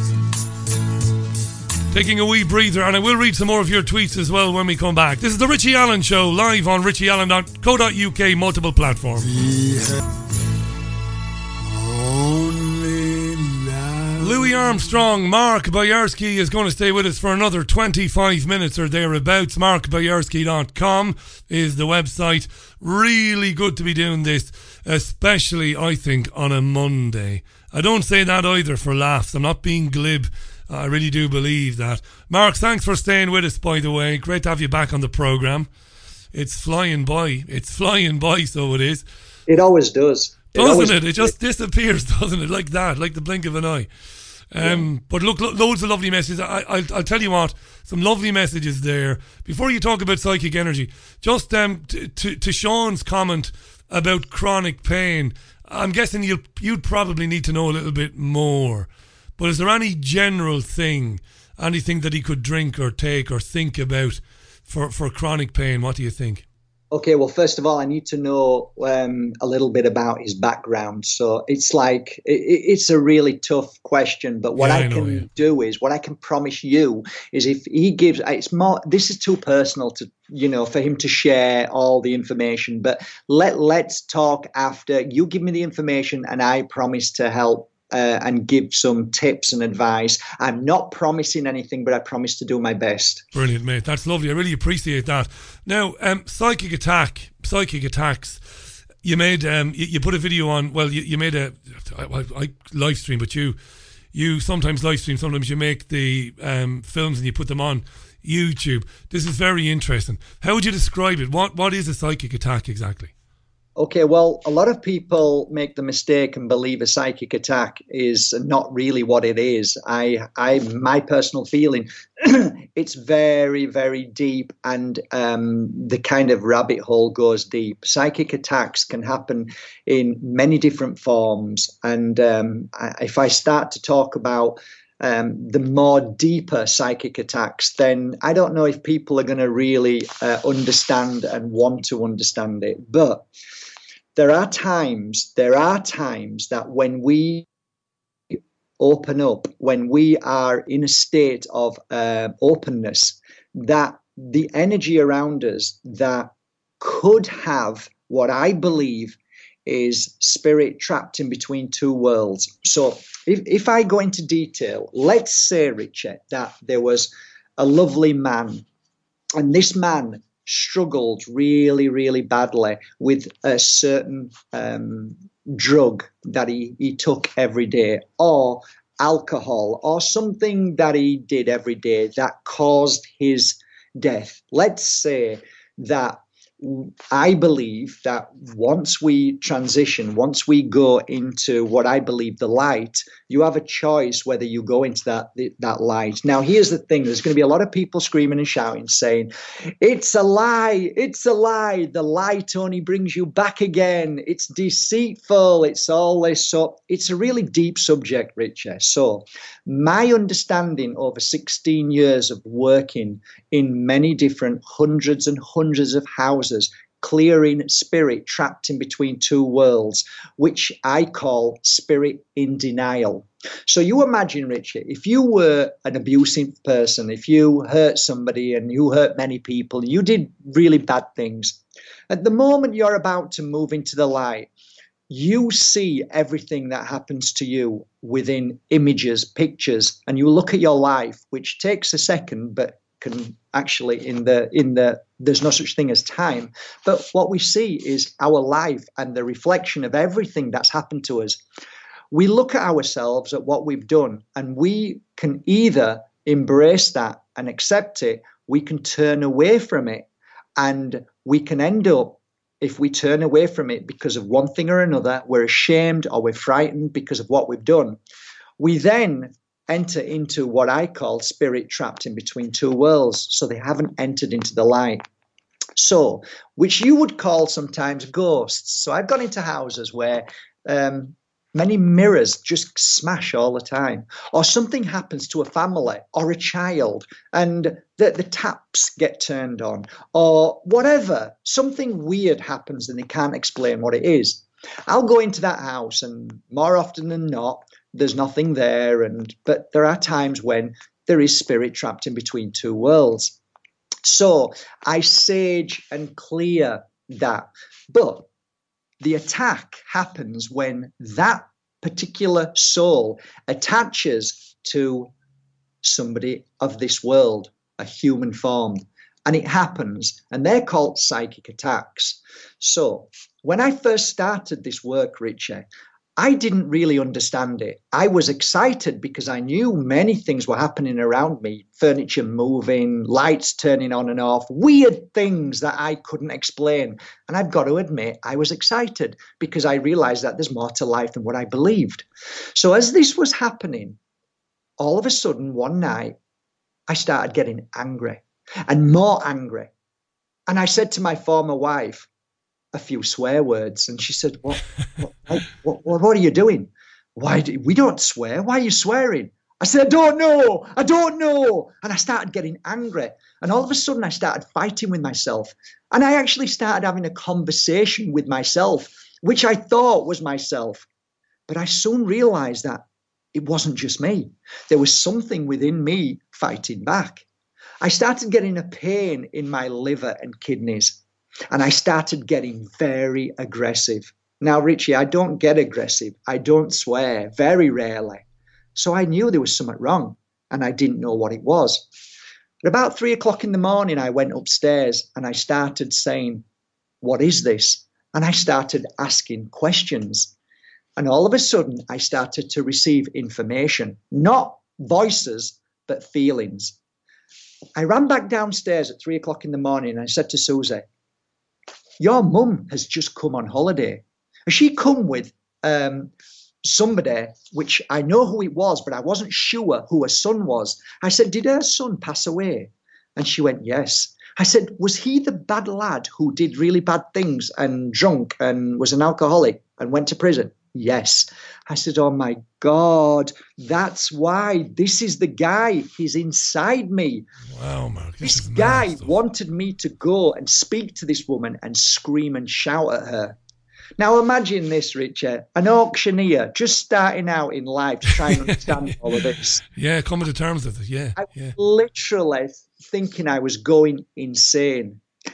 Taking a wee breather, and I will read some more of your tweets as well when we come back. This is the Richie Allen Show, live on richie allen dot co dot uk, multiple platforms. Louis Armstrong, Mark Boyarsky is going to stay with us for another twenty-five minutes or thereabouts. mark boyarsky dot com is the website. Really good to be doing this, especially, I think, on a Monday. I don't say that either for laughs. I'm not being glib. I really do believe that. Mark, thanks for staying with us, by the way. Great to have you back on the programme. It's flying by. It's flying by, so it is. It always does. It doesn't always, it? It just disappears, doesn't it? Like that, like the blink of an eye. Um, yeah. But look, lo- loads of lovely messages. I, I'll, I'll tell you what, some lovely messages there. Before you talk about psychic energy, just um, t- t- to Sean's comment about chronic pain, I'm guessing you'll, you'd probably need to know a little bit more. But is there any general thing, anything that he could drink or take or think about for, for chronic pain? What do you think? Okay, well, first of all, I need to know um, a little bit about his background. So it's like, it, it's a really tough question. But what yeah, I, I know, can yeah. do is, what I can promise you is if he gives, it's more, this is too personal to, you know, for him to share all the information. But let, let's talk after. You give me the information and I promise to help. Uh, and give some tips and advice. I'm not promising anything, but I promise to do my best. Brilliant, mate. That's lovely. I really appreciate that. Now, um, psychic attack, psychic attacks. You made, um, you, you put a video on. Well, you, you made a I, I, I live stream, but you, you sometimes live stream. Sometimes you make the um, films and you put them on YouTube. This is very interesting. How would you describe it? What What is a psychic attack exactly? Okay, well, a lot of people make the mistake and believe a psychic attack is not really what it is. I, I, my personal feeling, it's very, very deep, and um, the kind of rabbit hole goes deep. Psychic attacks can happen in many different forms, and um, I, if I start to talk about Um, the more deeper psychic attacks, then I don't know if people are going to really uh, understand and want to understand it. But there are times, there are times that when we open up, when we are in a state of uh, openness, that the energy around us that could have what I believe is spirit trapped in between two worlds. So if, if I go into detail, let's say, Richard, that there was a lovely man, and this man struggled really, really badly with a certain um, drug that he, he took every day, or alcohol, or something that he did every day that caused his death. Let's say that I believe that once we transition, once we go into what I believe the light, you have a choice whether you go into that that light. Now, here's the thing. There's going to be a lot of people screaming and shouting, saying, it's a lie, it's a lie. The light only brings you back again. It's deceitful. It's all this. So it's a really deep subject, Richard. So my understanding over sixteen years of working in many different hundreds and hundreds of houses, clearing spirit trapped in between two worlds, which I call spirit in denial. So you imagine, Richard, if you were an abusive person, if you hurt somebody and you hurt many people, you did really bad things. At the moment you're about to move into the light, you see everything that happens to you within images, pictures, and you look at your life, which takes a second, but can actually in the in the there's no such thing as time. But what we see is our life and the reflection of everything that's happened to us. We look at ourselves, at what we've done, and we can either embrace that and accept it, we can turn away from it, and we can end up, if we turn away from it because of one thing or another, we're ashamed or we're frightened because of what we've done, we then enter into what I call spirit trapped in between two worlds. So they haven't entered into the light. So, which you would call sometimes ghosts. So I've gone into houses where um, many mirrors just smash all the time, or something happens to a family or a child and the, the taps get turned on, or whatever, something weird happens and they can't explain what it is. I'll go into that house and more often than not, there's nothing there, and but there are times when there is spirit trapped in between two worlds. So I sage and clear that. But the attack happens when that particular soul attaches to somebody of this world, a human form. And it happens, and they're called psychic attacks. So when I first started this work, Richard, I didn't really understand it. I was excited because I knew many things were happening around me, furniture moving, lights turning on and off, weird things that I couldn't explain. And I've got to admit, I was excited because I realized that there's more to life than what I believed. So as this was happening, all of a sudden, one night, I started getting angry and more angry. And I said to my former wife a few swear words, and she said, what, what, what, what, what are you doing? Why do we don't swear? Why are you swearing? I said, I don't know. I don't know. And I started getting angry. And all of a sudden I started fighting with myself. And I actually started having a conversation with myself, which I thought was myself. But I soon realized that it wasn't just me. There was something within me fighting back. I started getting a pain in my liver and kidneys. And I started getting very aggressive. Now, Richie, I don't get aggressive. I don't swear, very rarely. So I knew there was something wrong, and I didn't know what it was. At about three o'clock in the morning, I went upstairs and I started saying, what is this? And I started asking questions. And all of a sudden, I started to receive information, not voices, but feelings. I ran back downstairs at three o'clock in the morning and I said to Susie, your mum has just come on holiday. She come with um, somebody, which I know who it was, but I wasn't sure who her son was. I said, did her son pass away? And she went, yes. I said, was he the bad lad who did really bad things and drunk and was an alcoholic and went to prison? Yes. I said, oh my God, that's why. This is the guy. He's inside me. Wow, Mark. This, this guy wanted me to go and speak to this woman and scream and shout at her. Now imagine this, Richard, an auctioneer just starting out in life to try and understand all of this. Yeah, coming to terms with it, yeah. I was yeah. literally thinking I was going insane.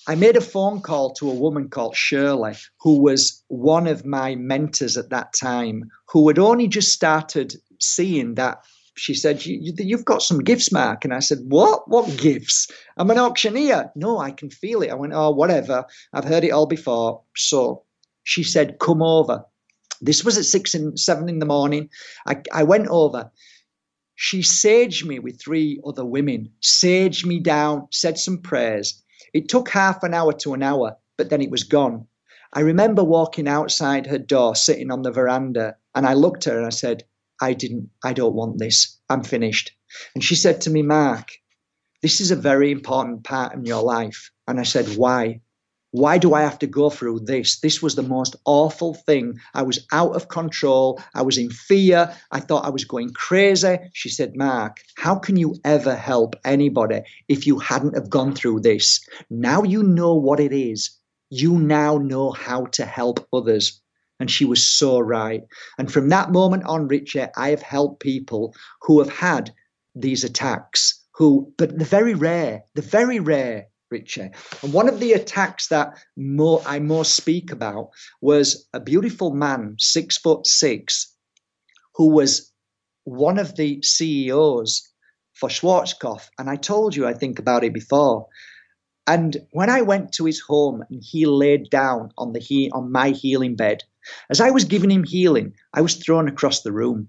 I made a phone call to a woman called Shirley, who was one of my mentors at that time, who had only just started seeing that. She said, you, you've got some gifts, Mark. And I said, what? What gifts? I'm an auctioneer. No, I can feel it. I went, oh, whatever. I've heard it all before. So she said, come over. This was at six and seven in the morning. I, I went over. She saged me with three other women, saged me down, said some prayers. It took half an hour to an hour, but then it was gone. I remember walking outside her door, sitting on the veranda, and I looked at her and I said, I didn't, I don't want this. I'm finished. And she said to me, Mark, this is a very important part in your life. And I said, why? Why do I have to go through this? This was the most awful thing. I was out of control. I was in fear. I thought I was going crazy. She said, Mark, how can you ever help anybody if you hadn't have gone through this? Now you know what it is. You now know how to help others. And she was so right. And from that moment on, Richard, I have helped people who have had these attacks, who, but they're very rare. They're very rare, Richard. And one of the attacks that more, I most speak about was a beautiful man, six foot six, who was one of the C E Os for Schwarzkopf. And I told you, I think about it before. And when I went to his home and he laid down on the he on my healing bed, as I was giving him healing, I was thrown across the room.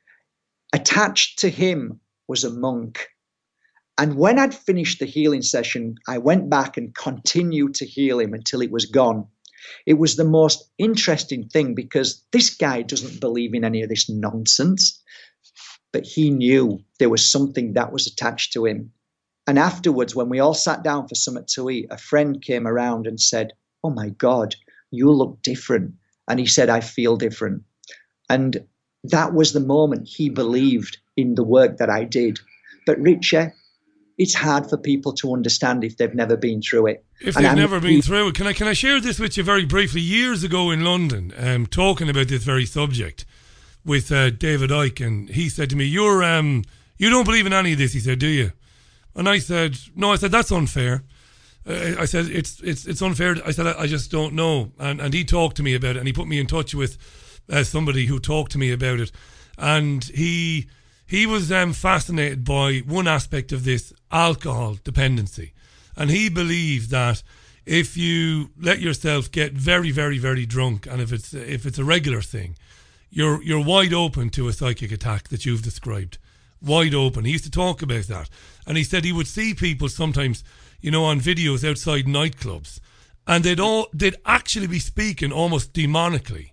Attached to him was a monk. And when I'd finished the healing session, I went back and continued to heal him until it was gone. It was the most interesting thing because this guy doesn't believe in any of this nonsense, but he knew there was something that was attached to him. And afterwards, when we all sat down for something to eat, a friend came around and said, oh my God, you look different. And he said, I feel different. And that was the moment he believed in the work that I did. But Richard, it's hard for people to understand if they've never been through it. If and they've I'm, never been through it. Can I can I share this with you very briefly? Years ago in London, um, talking about this very subject with uh, David Icke, and he said to me, You're um, you don't believe in any of this, he said, do you? And I said, no, I said, that's unfair. Uh, I said, it's it's it's unfair. I said, I, I just don't know. And and he talked to me about it, and he put me in touch with uh, somebody who talked to me about it. And he he was um, fascinated by one aspect of this, alcohol dependency. And he believed that if you let yourself get very, very, very drunk, and if it's if it's a regular thing, you're you're wide open to a psychic attack that you've described. Wide open. He used to talk about that. And he said he would see people sometimes, you know, on videos outside nightclubs, and they'd all they'd actually be speaking almost demonically.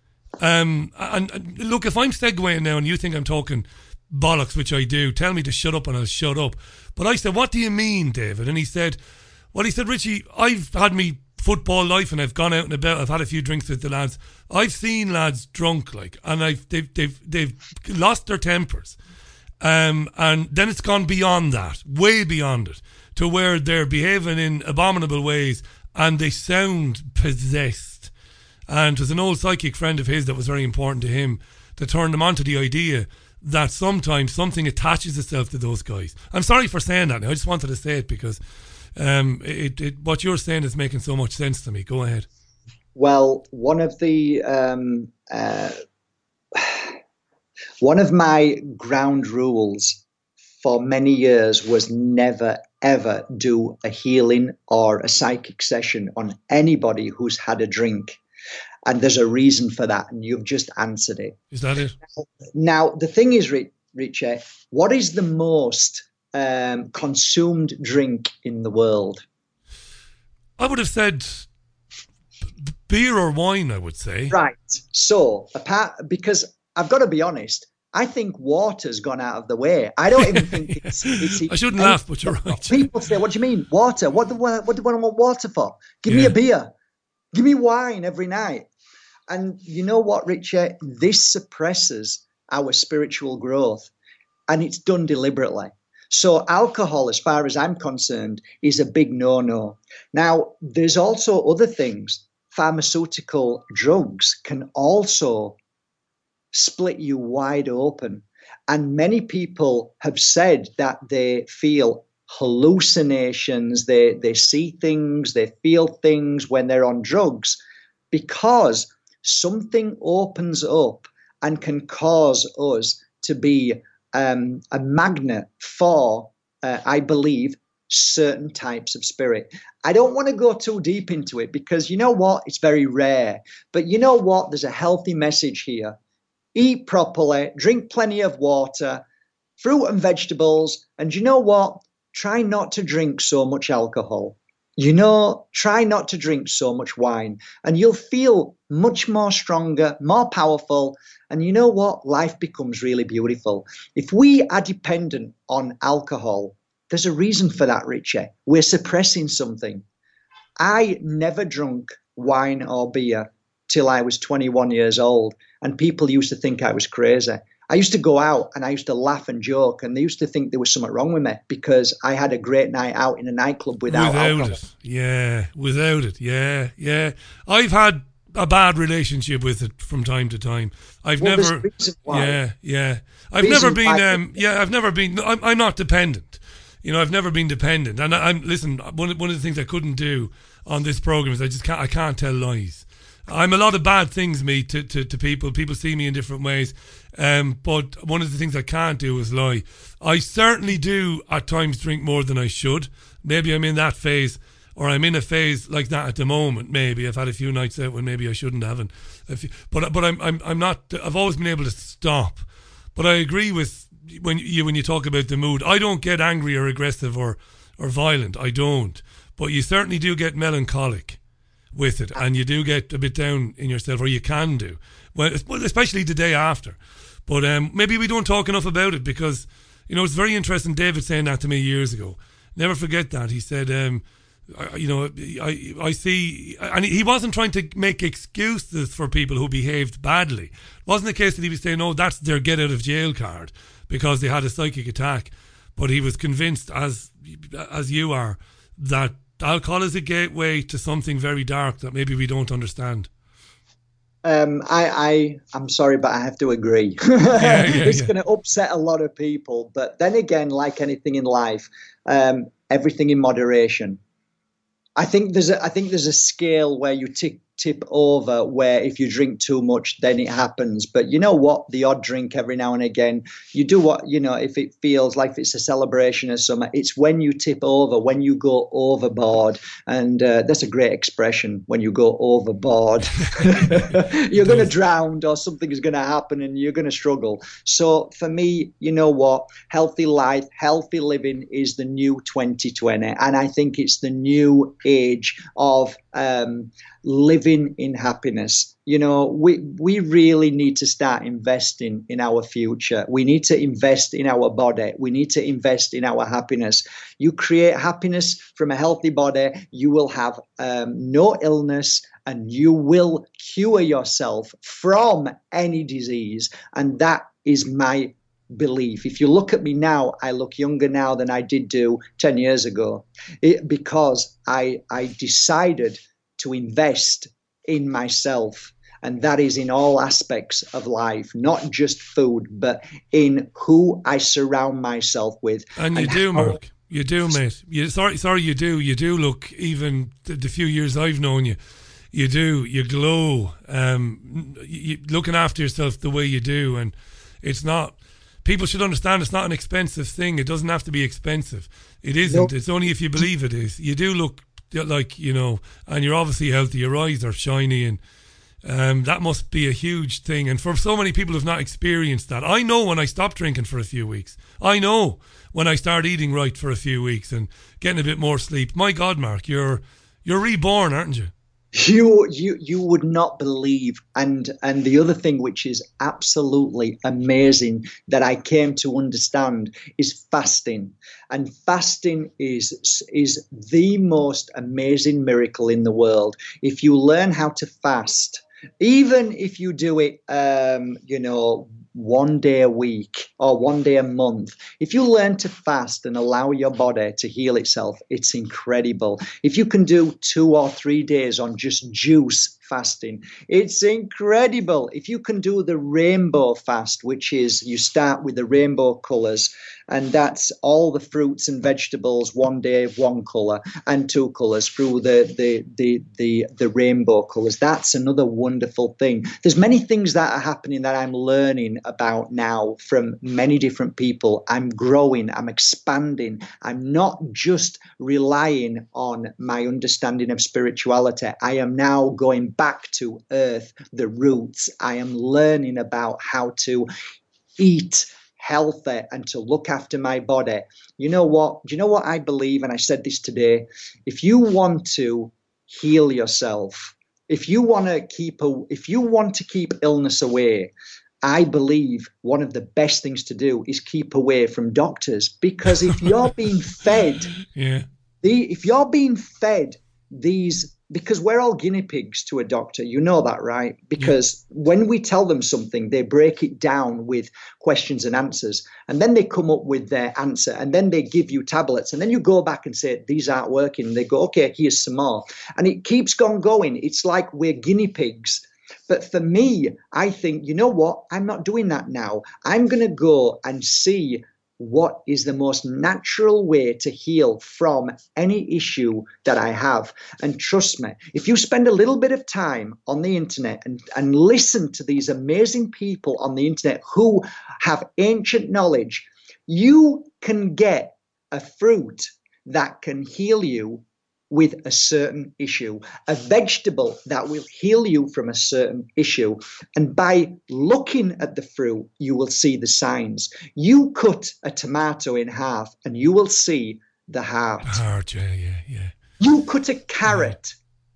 Um, and, and look, if I'm segueing now and you think I'm talking bollocks, which I do, tell me to shut up and I'll shut up. But I said, what do you mean, David? And he said, well, he said, Richie, I've had me football life and I've gone out and about, I've had a few drinks with the lads. I've seen lads drunk, like, and I've they've they've they've lost their tempers. Um, and then it's gone beyond that, way beyond it, to where they're behaving in abominable ways and they sound possessed. And there's an old psychic friend of his that was very important to him that turned him on to the idea that sometimes something attaches itself to those guys. I'm sorry for saying that now, I just wanted to say it because um, it, it, what you're saying is making so much sense to me. Go ahead. Well, one of the... Um, uh, One of my ground rules for many years was never, ever do a healing or a psychic session on anybody who's had a drink. And there's a reason for that, and you've just answered it. Is that it? Now, the thing is, Richard, what is the most um, consumed drink in the world? I would have said b- beer or wine, I would say. Right. So, apart, because I've got to be honest, I think water's gone out of the way. I don't even think it's... it's I shouldn't laugh, but you're right. People say, what do you mean, water? What do, what do I want water for? Give yeah. me a beer. Give me wine every night. And you know what, Richard? This suppresses our spiritual growth, and it's done deliberately. So alcohol, as far as I'm concerned, is a big no-no. Now, there's also other things. Pharmaceutical drugs can also split you wide open. And many people have said that they feel hallucinations, they, they see things, they feel things when they're on drugs, because something opens up and can cause us to be um, a magnet for, uh, I believe, certain types of spirit. I don't want to go too deep into it because you know what? It's very rare. But you know what? There's a healthy message here. Eat properly, drink plenty of water, fruit and vegetables, and you know what? Try not to drink so much alcohol. You know, try not to drink so much wine, and you'll feel much more stronger, more powerful. And you know what? Life becomes really beautiful. If we are dependent on alcohol, there's a reason for that, Richie. We're suppressing something. I never drunk wine or beer till I was twenty-one years old, and people used to think I was crazy. I used to go out and I used to laugh and joke, and they used to think there was something wrong with me because I had a great night out in a nightclub without, without alcohol. it. Yeah, without it. Yeah, yeah. I've had a bad relationship with it from time to time. I've well, never. Why. Yeah, yeah. I've reason never been. why. Um, yeah, I've never been. I'm, I'm not dependent. You know, I've never been dependent. And I, I'm listen. One one of the things I couldn't do on this program is I just can't. I can't tell lies. I'm a lot of bad things, me, to, to, to people. People see me in different ways. Um, but one of the things I can't do is lie. I certainly do at times drink more than I should. Maybe I'm in that phase, or I'm in a phase like that at the moment. Maybe I've had a few nights out when maybe I shouldn't have. And a few, but but I'm I'm I'm not. I've always been able to stop. But I agree with when you when you talk about the mood. I don't get angry or aggressive or or violent. I don't. But you certainly do get melancholic with it, and you do get a bit down in yourself, or you can do, well, especially the day after. But um, maybe we don't talk enough about it because, you know, it's very interesting. David saying that to me years ago. Never forget that. He said, um, I, you know, I I see, and he wasn't trying to make excuses for people who behaved badly. It wasn't the case that he was saying, oh, that's their get out of jail card because they had a psychic attack. But he was convinced, as as you are, that alcohol is a gateway to something very dark that maybe we don't understand. Um, I, I, I'm sorry, but I have to agree. Yeah, yeah, it's yeah. going to upset a lot of people. But then again, like anything in life, um, everything in moderation. I think there's a, I think there's a scale where you tip, tip over, where if you drink too much, then it happens. But you know what? The odd drink every now and again, you do what, you know, if it feels like it's a celebration or something, it's when you tip over, when you go overboard. And uh, that's a great expression, when you go overboard. You're going to drown or something is going to happen and you're going to struggle. So for me, you know what? Healthy life, healthy living is the new twenty twenty. And I think it's the new age of um, living in happiness. You know, we we really need to start investing in our future. We need to invest in our body. We need to invest in our happiness. You create happiness from a healthy body, you will have um, no illness, and you will cure yourself from any disease. And that is my belief. If you look at me now, I look younger now than I did do ten years ago, it, because I I decided to invest in myself. And that is in all aspects of life, not just food, but in who I surround myself with. And you and do, how- Mark. You do, mate. You, sorry, sorry, you do. You do look, even the, the few years I've known you, you do. You glow. Um, you, looking after yourself the way you do. And it's not, people should understand it's not an expensive thing. It doesn't have to be expensive. It isn't. Nope. It's only if you believe it is. You do look like, you know, and you're obviously healthy. Your eyes are shiny, and um, that must be a huge thing. And for so many people who've not experienced that, I know when I stopped drinking for a few weeks. I know when I start eating right for a few weeks and getting a bit more sleep. My God, Mark, you're you're reborn, aren't you? You you you would not believe, and and the other thing which is absolutely amazing that I came to understand is fasting. And fasting is is the most amazing miracle in the world. If you learn how to fast, even if you do it, um, you know, one day a week or one day a month, if you learn to fast and allow your body to heal itself, it's incredible. If you can do two or three days on just juice fasting, it's incredible. If you can do the rainbow fast, which is you start with the rainbow colors and that's all the fruits and vegetables one day one colour and two colours through the the the the, the rainbow colours. That's another wonderful thing. There's many things that are happening that I'm learning about now from many different people. I'm growing, I'm expanding. I'm not just relying on my understanding of spirituality. I am now going back to earth, the roots. I am learning about how to eat healthy and to look after my body. You know what? Do you know what I believe? And I said this today. If you want to heal yourself, if you want to keep a, if you want to keep illness away, I believe one of the best things to do is keep away from doctors, because if you're being fed, yeah, the if you're being fed these, because we're all guinea pigs to a doctor, you know that, right? Because yeah. when we tell them something, they break it down with questions and answers, and then they come up with their answer, and then they give you tablets, and then you go back and say, these aren't working. And they go, okay, here's some more. And it keeps on going. It's like we're guinea pigs. But for me, I think, you know what? I'm not doing that now. I'm going to go and see what is the most natural way to heal from any issue that I have. And trust me, if you spend a little bit of time on the internet and, and listen to these amazing people on the internet who have ancient knowledge, you can get a fruit that can heal you with a certain issue, a vegetable that will heal you from a certain issue. And by looking at the fruit, you will see the signs. You cut a tomato in half and you will see the heart. The heart, yeah, yeah, yeah. You cut a carrot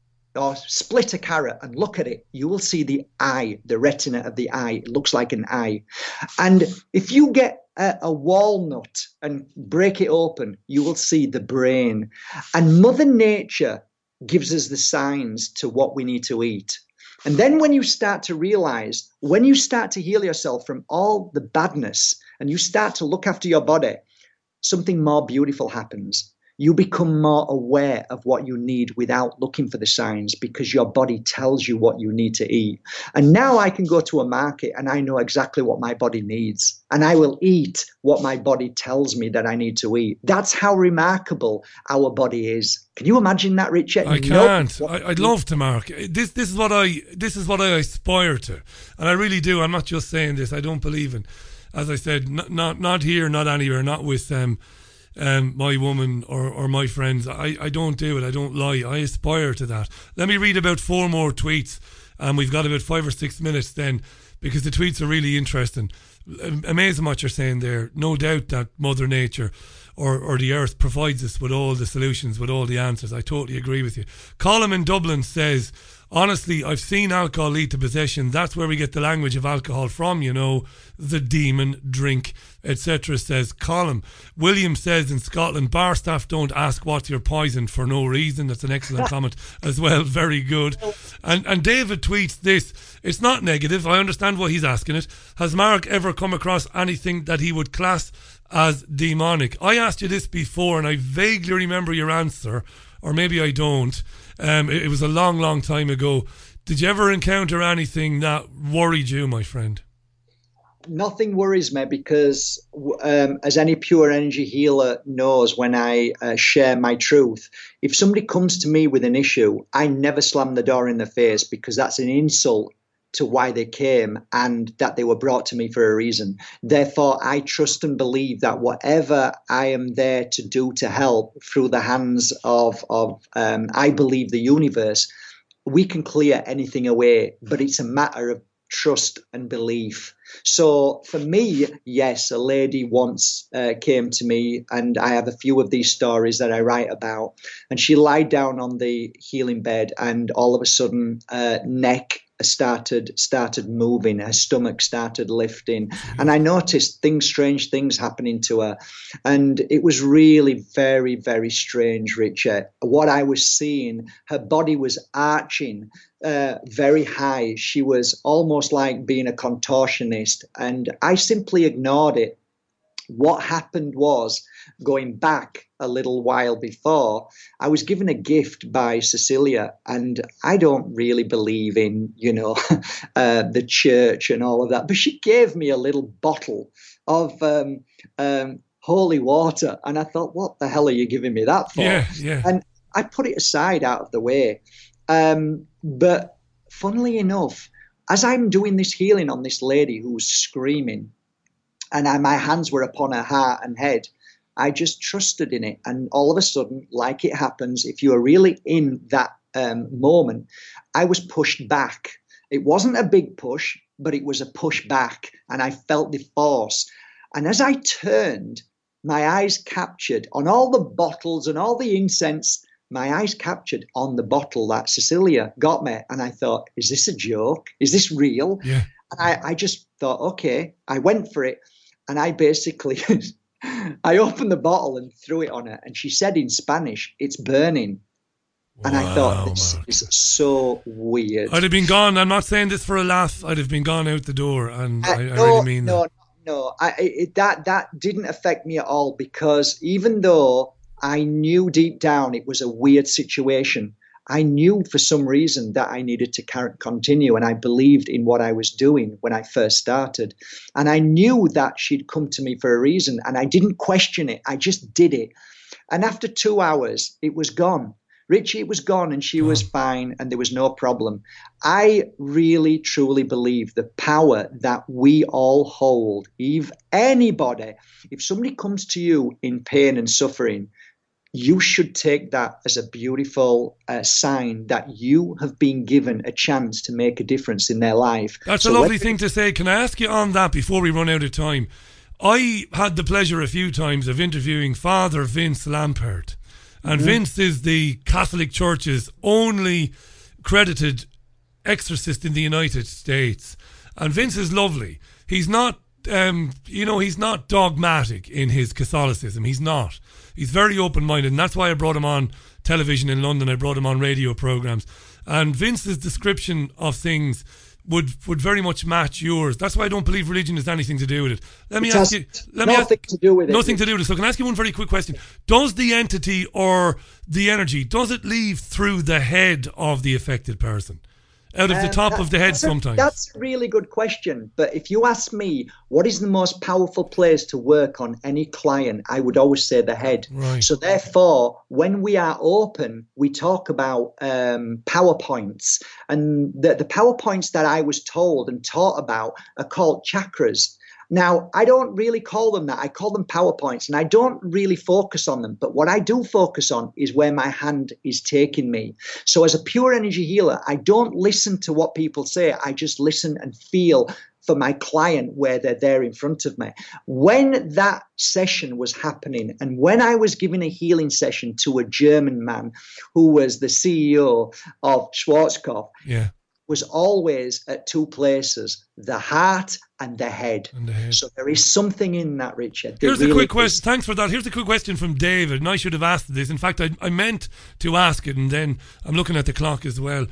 or split a carrot and look at it, you will see the eye, the retina of the eye. It looks like an eye. And if you get a, a walnut and break it open, you will see the brain. And Mother Nature gives us the signs to what we need to eat. And then when you start to realize, when you start to heal yourself from all the badness and you start to look after your body, something more beautiful happens. You become more aware of what you need without looking for the signs, because your body tells you what you need to eat. And now I can go to a market and I know exactly what my body needs, and I will eat what my body tells me that I need to eat. That's how remarkable our body is. Can you imagine that, Richard? I can't. I, I'd love to, Mark. This this is what I this is what I aspire to, and I really do. I'm not just saying this. I don't believe in, as I said, not not, not here, not anywhere, not with um. Um, my woman or, or my friends. I, I don't do it. I don't lie. I aspire to that. Let me read about four more tweets, and we've got about five or six minutes then, because the tweets are really interesting. Amazing what you're saying there. No doubt that Mother Nature or, or the earth provides us with all the solutions, with all the answers. I totally agree with you. Colin in Dublin says, honestly, I've seen alcohol lead to possession. That's where we get the language of alcohol from, you know, the demon drink, et cetera, says Colin. William says in Scotland, bar staff don't ask what's your poison for no reason. That's an excellent comment as well. Very good. And and David tweets this. It's not negative. I understand why he's asking it. Has Mark ever come across anything that he would class as demonic? I asked you this before and I vaguely remember your answer, or maybe I don't. Um, it, it was a long, long time ago. Did you ever encounter anything that worried you, my friend? Nothing worries me, because um, as any pure energy healer knows, when I uh, share my truth, if somebody comes to me with an issue, I never slam the door in their face, because that's an insult to why they came and that they were brought to me for a reason. Therefore, I trust and believe that whatever I am there to do to help through the hands of, of um, I believe, the universe, we can clear anything away, but it's a matter of trust and belief. So for me, yes, a lady once uh, came to me, and I have a few of these stories that I write about, and she lied down on the healing bed, and all of a sudden uh, neck started started moving, her stomach started lifting, and I noticed things, strange things happening to her, and it was really very, very strange, Richard. What I was seeing, her body was arching uh, very high. She was almost like being a contortionist, and I simply ignored it. What happened was, going back a little while before, I was given a gift by Cecilia, and I don't really believe in, you know, uh, the church and all of that, but she gave me a little bottle of um, um, holy water. And I thought, what the hell are you giving me that for? Yeah, yeah. And I put it aside out of the way. Um, but funnily enough, as I'm doing this healing on this lady who was screaming, and I, my hands were upon her heart and head, I just trusted in it. And all of a sudden, like it happens, if you are really in that um, moment, I was pushed back. It wasn't a big push, but it was a push back. And I felt the force. And as I turned, my eyes captured on all the bottles and all the incense, my eyes captured on the bottle that Cecilia got me. And I thought, is this a joke? Is this real? Yeah. And I, I just thought, okay, I went for it. And I basically, I opened the bottle and threw it on her. And she said in Spanish, it's burning. Wow, and I thought, this Mark. is so weird. I'd have been gone. I'm not saying this for a laugh. I'd have been gone out the door. And uh, I, I no, really mean no, that. No, I, it, that that didn't affect me at all, because even though I knew deep down it was a weird situation, I knew for some reason that I needed to continue, and I believed in what I was doing when I first started. And I knew that she'd come to me for a reason, and I didn't question it. I just did it. And after two hours, it was gone. Richie, it was gone, and she was fine, and there was no problem. I really, truly believe the power that we all hold. If anybody, if somebody comes to you in pain and suffering, you should take that as a beautiful uh, sign that you have been given a chance to make a difference in their life. That's so a lovely when- thing to say. Can I ask you on that before we run out of time? I had the pleasure a few times of interviewing Father Vince Lampert. And mm-hmm. Vince is the Catholic Church's only credited exorcist in the United States. And Vince is lovely. He's not, um, you know, he's not dogmatic in his Catholicism. He's not. He's very open-minded. And that's why I brought him on television in London. I brought him on radio programs. And Vince's description of things would would very much match yours. That's why I don't believe religion has anything to do with it. Let me it ask you. Let nothing me ask, to do with it. Nothing to do with it. So can I ask you one very quick question? Does the entity or the energy, does it leave through the head of the affected person? Out of the top uh, that, of the head that's sometimes? A, that's a really good question. But if you ask me, what is the most powerful place to work on any client, I would always say the head. Right. So therefore, when we are open, we talk about um, PowerPoints. And the, the PowerPoints that I was told and taught about are called chakras. Now, I don't really call them that. I call them PowerPoints, and I don't really focus on them. But what I do focus on is where my hand is taking me. So as a pure energy healer, I don't listen to what people say. I just listen and feel for my client where they're there in front of me. When that session was happening, and when I was giving a healing session to a German man who was the C E O of Schwarzkopf, yeah. was always at two places, the heart and the head. And the head. So there is something in that, Richard. Here's really a quick is. question. Thanks for that. Here's a quick question from David, and I should have asked this. In fact, I, I meant to ask it, and then I'm looking at the clock as well.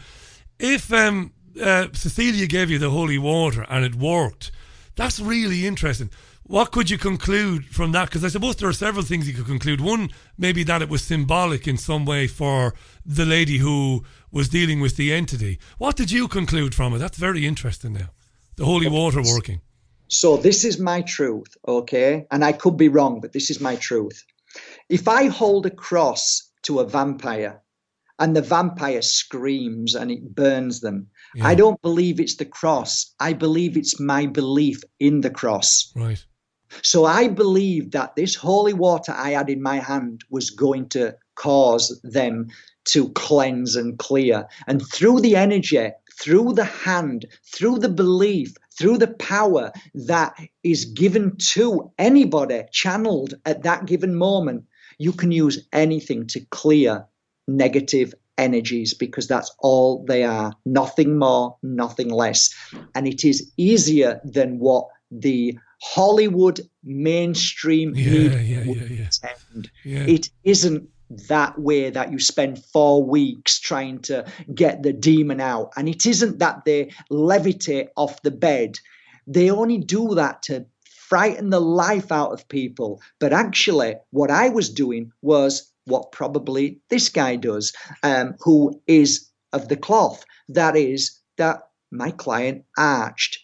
If um, uh, Cecilia gave you the holy water and it worked, that's really interesting. What could you conclude from that? Because I suppose there are several things you could conclude. One, maybe that it was symbolic in some way for the lady who was dealing with the entity. What did you conclude from it? That's very interesting now. The holy water working. So this is my truth, okay? And I could be wrong, but this is my truth. If I hold a cross to a vampire and the vampire screams and it burns them, yeah. I don't believe it's the cross. I believe it's my belief in the cross. Right. So I believe that this holy water I had in my hand was going to cause them to cleanse and clear. And through the energy, through the hand, through the belief, through the power that is given to anybody, channeled at that given moment, you can use anything to clear negative energies, because that's all they are. Nothing more, nothing less. And it is easier than what the Hollywood mainstream yeah, media yeah, would yeah, yeah. pretend. Yeah. It isn't that way that you spend four weeks trying to get the demon out. And it isn't that they levitate off the bed. They only do that to frighten the life out of people. But actually, what I was doing was what probably this guy does, um, who is of the cloth. That is that my client arched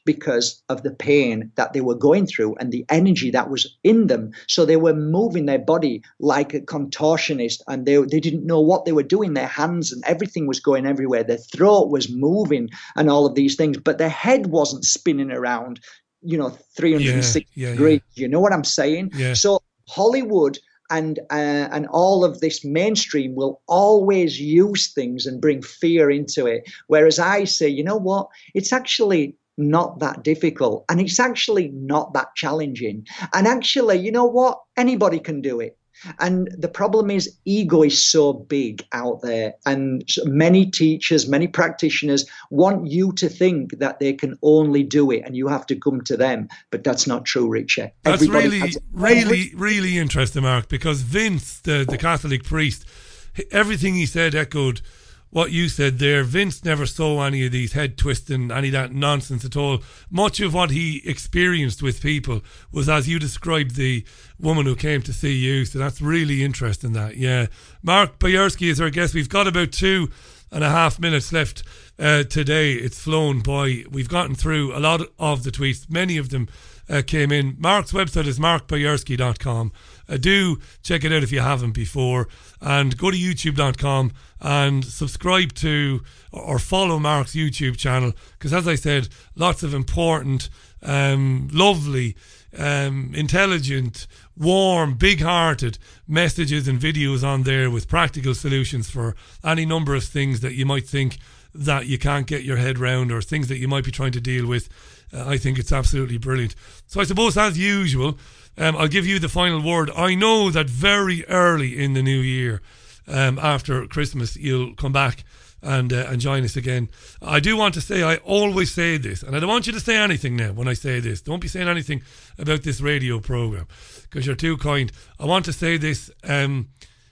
because of the pain that they were going through and the energy that was in them. So they were moving their body like a contortionist, and they, they didn't know what they were doing. Their hands and everything was going everywhere. Their throat was moving and all of these things, but their head wasn't spinning around, you know, three hundred sixty yeah, yeah, degrees. yeah. You know what I'm saying? Yeah. So Hollywood and uh, and all of this mainstream will always use things and bring fear into it. Whereas I say, you know what? It's actually not that difficult, and it's actually not that challenging. And actually, you know what? Anybody can do it. And the problem is ego is so big out there, and many teachers, many practitioners want you to think that they can only do it and you have to come to them. But that's not true, Richie. That's Everybody really, has- really, really interesting, Mark, because Vince, the, the Catholic priest, everything he said echoed what you said there. Vince never saw any of these head twisting, any of that nonsense at all. Much of what he experienced with people was as you described the woman who came to see you. So that's really interesting, that. Yeah. Mark Boyarsky is our guest. We've got about two and a half minutes left uh, today. It's flown by. We've gotten through a lot of the tweets. Many of them uh, came in. Mark's website is mark boyarsky dot com. Uh, do check it out if you haven't before, and go to youtube dot com and subscribe to or follow Mark's YouTube channel, because as I said, lots of important, um, lovely, um, intelligent, warm, big-hearted messages and videos on there with practical solutions for any number of things that you might think that you can't get your head round, or things that you might be trying to deal with. Uh, I think it's absolutely brilliant. So I suppose, as usual, Um, I'll give you the final word. I know that very early in the new year, um, after Christmas, you'll come back and uh, and join us again. I do want to say, I always say this, and I don't want you to say anything now when I say this. Don't be saying anything about this radio programme, because you're too kind. I want to say this. Um,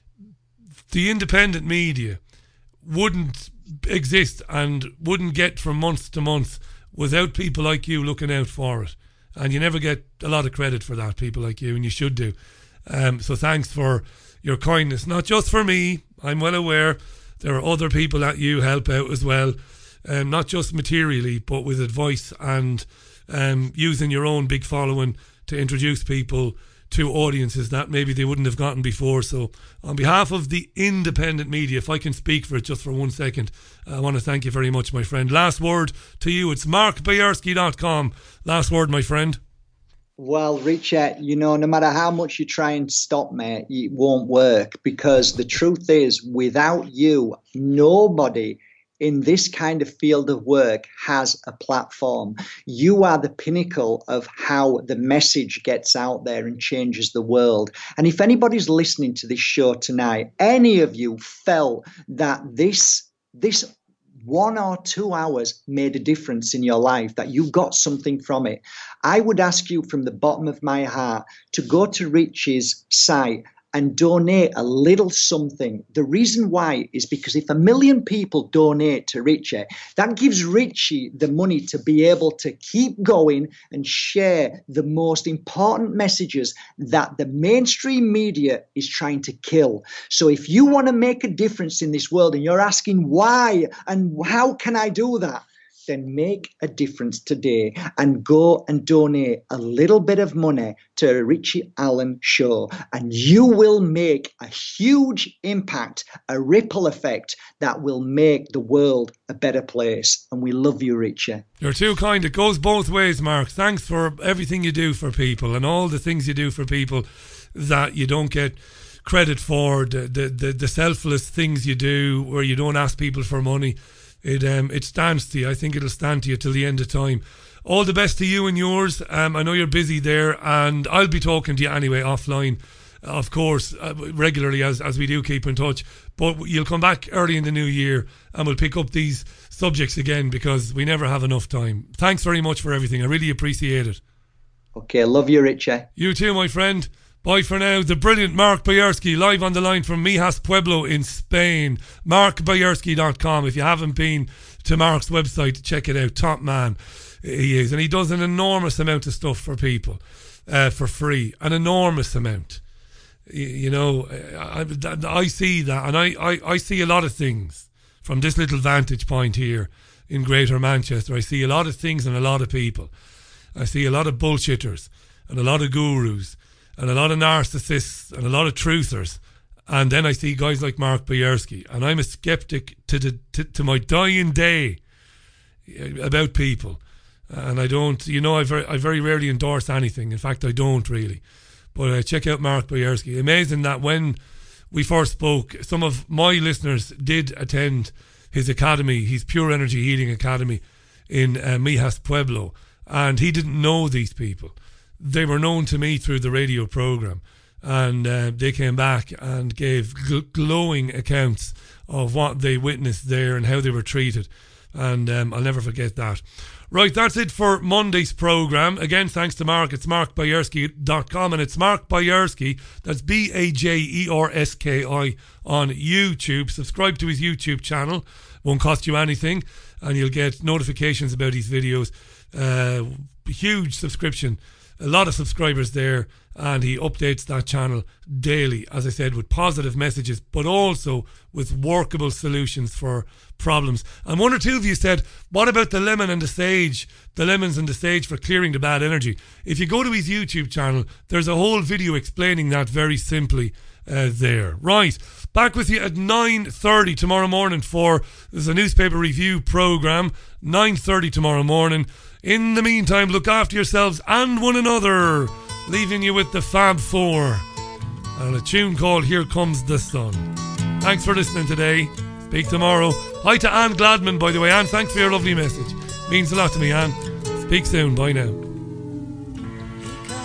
the independent media wouldn't exist and wouldn't get from month to month without people like you looking out for it. And you never get a lot of credit for that, people like you, and you should do. Um, so thanks for your kindness. Not just for me, I'm well aware there are other people that you help out as well, um, not just materially, but with advice and um, using your own big following to introduce people to audiences that maybe they wouldn't have gotten before. So on behalf of the independent media, if I can speak for it just for one second, I want to thank you very much, my friend. Last word to you. It's mark boyarsky dot com. Last word, my friend. Well, Richard, you know, no matter how much you try and stop me, it won't work, because the truth is, without you, nobody in this kind of field of work has a platform. You are the pinnacle of how the message gets out there and changes the world. And if anybody's listening to this show tonight, any of you felt that this this one or two hours made a difference in your life, that you got something from it, I would ask you from the bottom of my heart to go to Richie's site and donate a little something. The reason why is because if a million people donate to Richie, that gives Richie the money to be able to keep going and share the most important messages that the mainstream media is trying to kill. So if you want to make a difference in this world and you're asking why and how can I do that, then make a difference today and go and donate a little bit of money to a Richie Allen show, and you will make a huge impact, a ripple effect that will make the world a better place. And we love you, Richie. You're too kind. It goes both ways, Mark. Thanks for everything you do for people and all the things you do for people that you don't get credit for, the the, the, the selfless things you do where you don't ask people for money. It um it stands to you. I think it'll stand to you till the end of time. All the best to you and yours. Um, I know you're busy there, and I'll be talking to you anyway offline, of course, uh, regularly as as we do keep in touch. But you'll come back early in the new year, and we'll pick up these subjects again, because we never have enough time. Thanks very much for everything. I really appreciate it. Okay, love you, Richie. You too, my friend. Bye for now. The brilliant Mark Boyarsky, live on the line from Mijas Pueblo in Spain. mark boyarsky dot com. If you haven't been to Mark's website, check it out. Top man he is. And he does an enormous amount of stuff for people uh, for free. An enormous amount. You, you know, I, I see that. And I, I, I see a lot of things from this little vantage point here in Greater Manchester. I see a lot of things and a lot of people. I see a lot of bullshitters and a lot of gurus and a lot of narcissists and a lot of truthers. And then I see guys like Mark Boyarsky, and I'm a skeptic to the to, to my dying day about people. And I don't, you know, I very, I very rarely endorse anything. In fact, I don't really. But uh, check out Mark Boyarsky. Amazing that when we first spoke, some of my listeners did attend his academy, his Pure Energy Healing Academy in uh, Mijas Pueblo. And he didn't know these people. They were known to me through the radio program. And uh, they came back and gave gl- glowing accounts of what they witnessed there and how they were treated. And um, I'll never forget that. Right, that's it for Monday's programme. Again, thanks to Mark. It's mark boyarsky dot com, and it's Mark Boyarsky, that's B A J E R S K I, on YouTube. Subscribe to his YouTube channel. Won't cost you anything, and you'll get notifications about his videos. Uh, huge subscription. A lot of subscribers there, and he updates that channel daily, as I said, with positive messages, but also with workable solutions for problems. And one or two of you said, what about the lemon and the sage, the lemons and the sage for clearing the bad energy? If you go to his YouTube channel, there's a whole video explaining that very simply uh, there. Right, back with you at nine thirty tomorrow morning for, there's a newspaper review programme, nine thirty tomorrow morning. In the meantime, look after yourselves and one another. Leaving you with the Fab Four and a tune called Here Comes the Sun. Thanks for listening today. Speak tomorrow. Hi to Anne Gladman, by the way. Anne, thanks for your lovely message. Means a lot to me, Anne. Speak soon. Bye now.